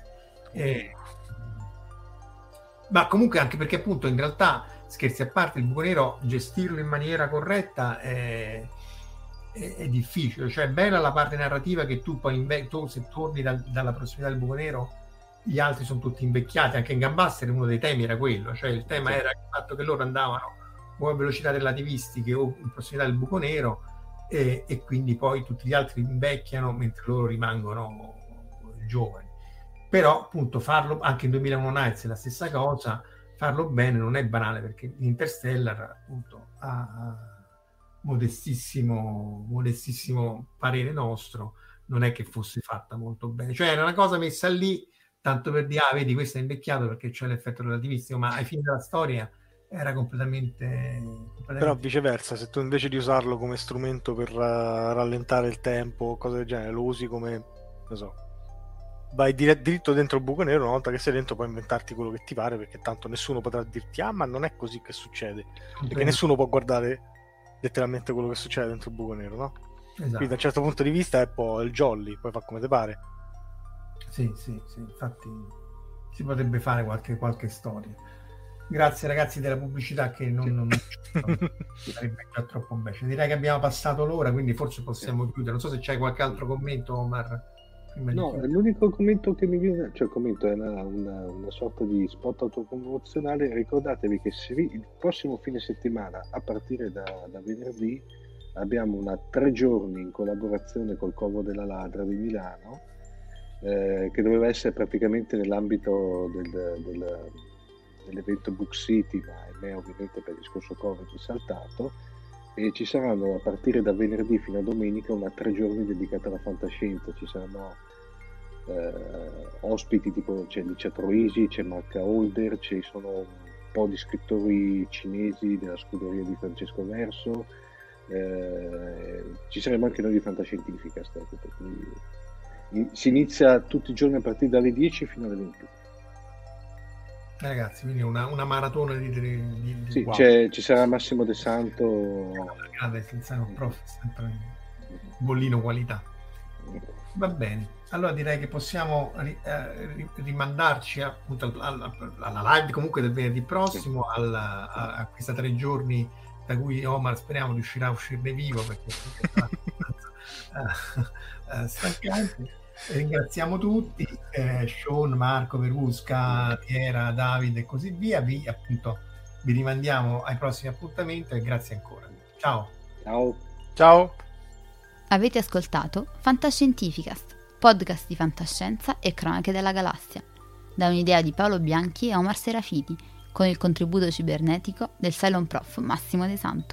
ma comunque anche perché appunto in realtà, scherzi a parte, il buco nero gestirlo in maniera corretta è difficile. Cioè è bella la parte narrativa che tu poi se torni dalla prossimità del buco nero gli altri sono tutti invecchiati. Anche in Gambaster uno dei temi era quello, cioè il tema era il fatto che loro andavano a velocità relativistiche o in prossimità del buco nero e quindi poi tutti gli altri invecchiano mentre loro rimangono giovani. Però appunto farlo anche in 2001 Nights è la stessa cosa, farlo bene non è banale, perché Interstellar appunto ha modestissimo parere nostro, non è che fosse fatta molto bene, cioè era una cosa messa lì tanto per dire vedi, questo è invecchiato perché c'è l'effetto relativistico, ma ai fini della storia era completamente... Però viceversa, se tu invece di usarlo come strumento per rallentare il tempo, cose del genere, lo usi come, non so, vai diritto dentro il buco nero, una volta che sei dentro puoi inventarti quello che ti pare, perché tanto nessuno potrà dirti ma non è così che succede, perché nessuno può guardare letteralmente quello che succede dentro il buco nero, no? Esatto. Quindi da un certo punto di vista è un po' il jolly, poi fa come ti pare. Sì, infatti si potrebbe fare qualche storia. Grazie ragazzi della pubblicità, che non sarebbe già troppo becero. Direi che abbiamo passato l'ora, quindi forse possiamo chiudere. Non so se c'hai qualche altro commento, Omar. No, l'unico commento che mi viene, cioè il commento è una sorta di spot autopromozionale. Ricordatevi che il prossimo fine settimana, a partire da venerdì, abbiamo una 3 giorni in collaborazione col Covo della Ladra di Milano, che doveva essere praticamente nell'ambito dell'evento Book City, ma ahimè ovviamente per il discorso Covid è saltato, e ci saranno a partire da venerdì fino a domenica una 3 giorni dedicata alla fantascienza. Ci saranno ospiti tipo, c'è Licia Troisi, c'è Marca Holder, ci sono un po' di scrittori cinesi della scuderia di Francesco Verso, ci saremo anche noi di Fantascientifica, si inizia tutti i giorni a partire dalle 10 fino alle 21. Ragazzi, quindi una maratona di sì, wow. Ci sarà Massimo De Santo, grande, senza un prof, sempre bollino qualità. Va bene, allora direi che possiamo rimandarci appunto alla live comunque del venerdì prossimo, a questa 3 giorni da cui Omar speriamo riuscirà a uscirne vivo, perché è stancante. Ringraziamo tutti, Sean, Marco, Verusca, Piera, David e così via. Vi rimandiamo ai prossimi appuntamenti e grazie ancora. Ciao. Avete ascoltato Fantascientificast, podcast di fantascienza e cronache della galassia, da un'idea di Paolo Bianchi e Omar Serafiti, con il contributo cibernetico del Cylon Prof Massimo De Santo.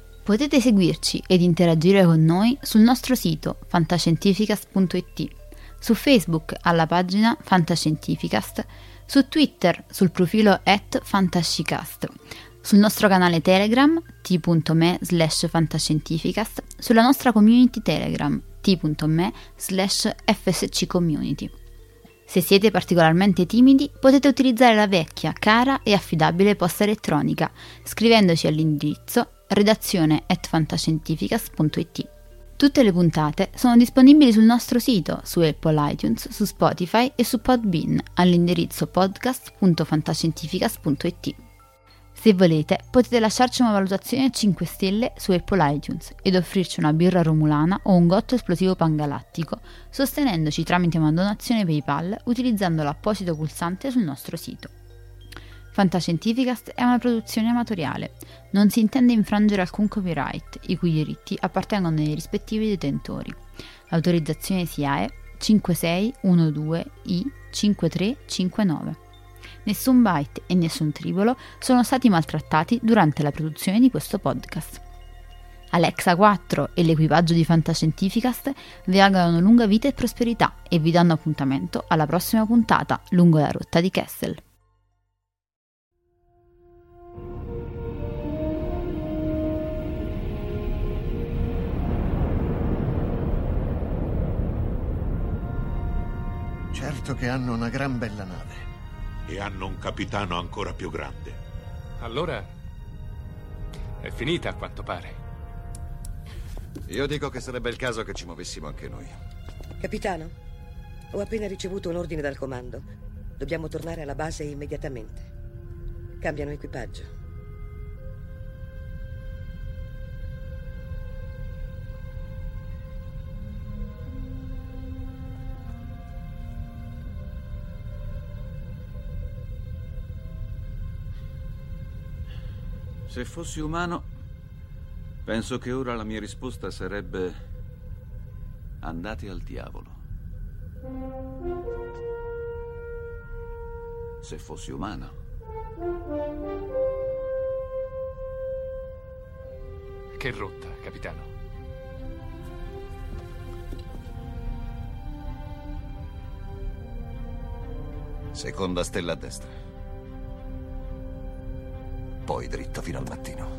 Potete seguirci ed interagire con noi sul nostro sito fantascientificast.it, su Facebook alla pagina Fantascientificast, su Twitter sul profilo @fantascicast, sul nostro canale Telegram t.me/fantascientificast, sulla nostra community Telegram t.me/fsccommunity. Se siete particolarmente timidi, potete utilizzare la vecchia, cara e affidabile posta elettronica, scrivendoci all'indirizzo redazione@fantascientificast.it. Tutte le puntate sono disponibili sul nostro sito, su Apple iTunes, su Spotify e su Podbean, all'indirizzo podcast.fantascientificast.it. Se volete, potete lasciarci una valutazione a 5 stelle su Apple iTunes ed offrirci una birra romulana o un gotto esplosivo pangalattico, sostenendoci tramite una donazione PayPal utilizzando l'apposito pulsante sul nostro sito. Fantascientificast è una produzione amatoriale. Non si intende infrangere alcun copyright, i cui diritti appartengono ai rispettivi detentori. L'autorizzazione SIAE 5612I5359. Nessun byte e nessun tribolo sono stati maltrattati durante la produzione di questo podcast. Alexa 4 e l'equipaggio di Fantascientificast vi augurano lunga vita e prosperità e vi danno appuntamento alla prossima puntata lungo la rotta di Kessel. Certo che hanno una gran bella nave. E hanno un capitano ancora più grande. Allora è finita a quanto pare. Io dico che sarebbe il caso che ci muovessimo anche noi. Capitano, ho appena ricevuto un ordine dal comando. Dobbiamo tornare alla base immediatamente. Cambiano equipaggio. Se fossi umano, penso che ora la mia risposta sarebbe: andate al diavolo. Se fossi umano. Che rotta, capitano? Seconda stella a destra. Poi dritto fino al mattino.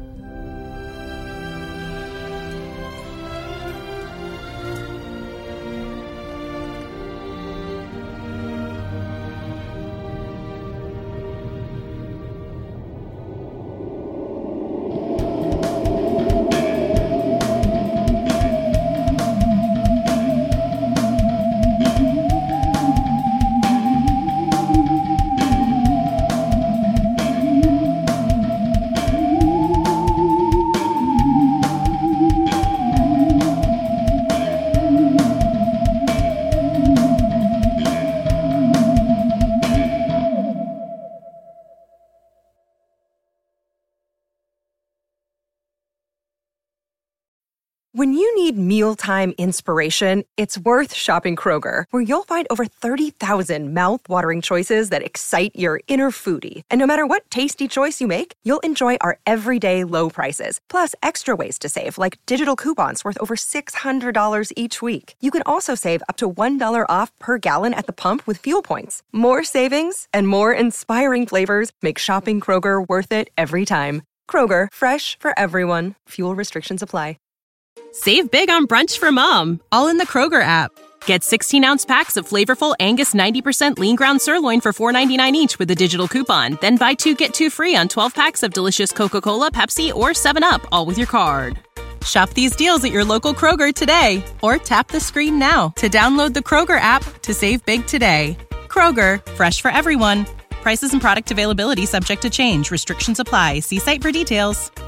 When you need mealtime inspiration, it's worth shopping Kroger, where you'll find over 30,000 mouth-watering choices that excite your inner foodie. And no matter what tasty choice you make, you'll enjoy our everyday low prices, plus extra ways to save, like digital coupons worth over $600 each week. You can also save up to $1 off per gallon at the pump with fuel points. More savings and more inspiring flavors make shopping Kroger worth it every time. Kroger, fresh for everyone. Fuel restrictions apply. Save big on brunch for mom, all in the Kroger app. Get 16-ounce packs of flavorful Angus 90% lean ground sirloin for $4.99 each with a digital coupon. Then buy 2, get 2 free on 12 packs of delicious Coca-Cola, Pepsi, or 7-Up, all with your card. Shop these deals at your local Kroger today, or tap the screen now to download the Kroger app to save big today. Kroger, fresh for everyone. Prices and product availability subject to change. Restrictions apply. See site for details.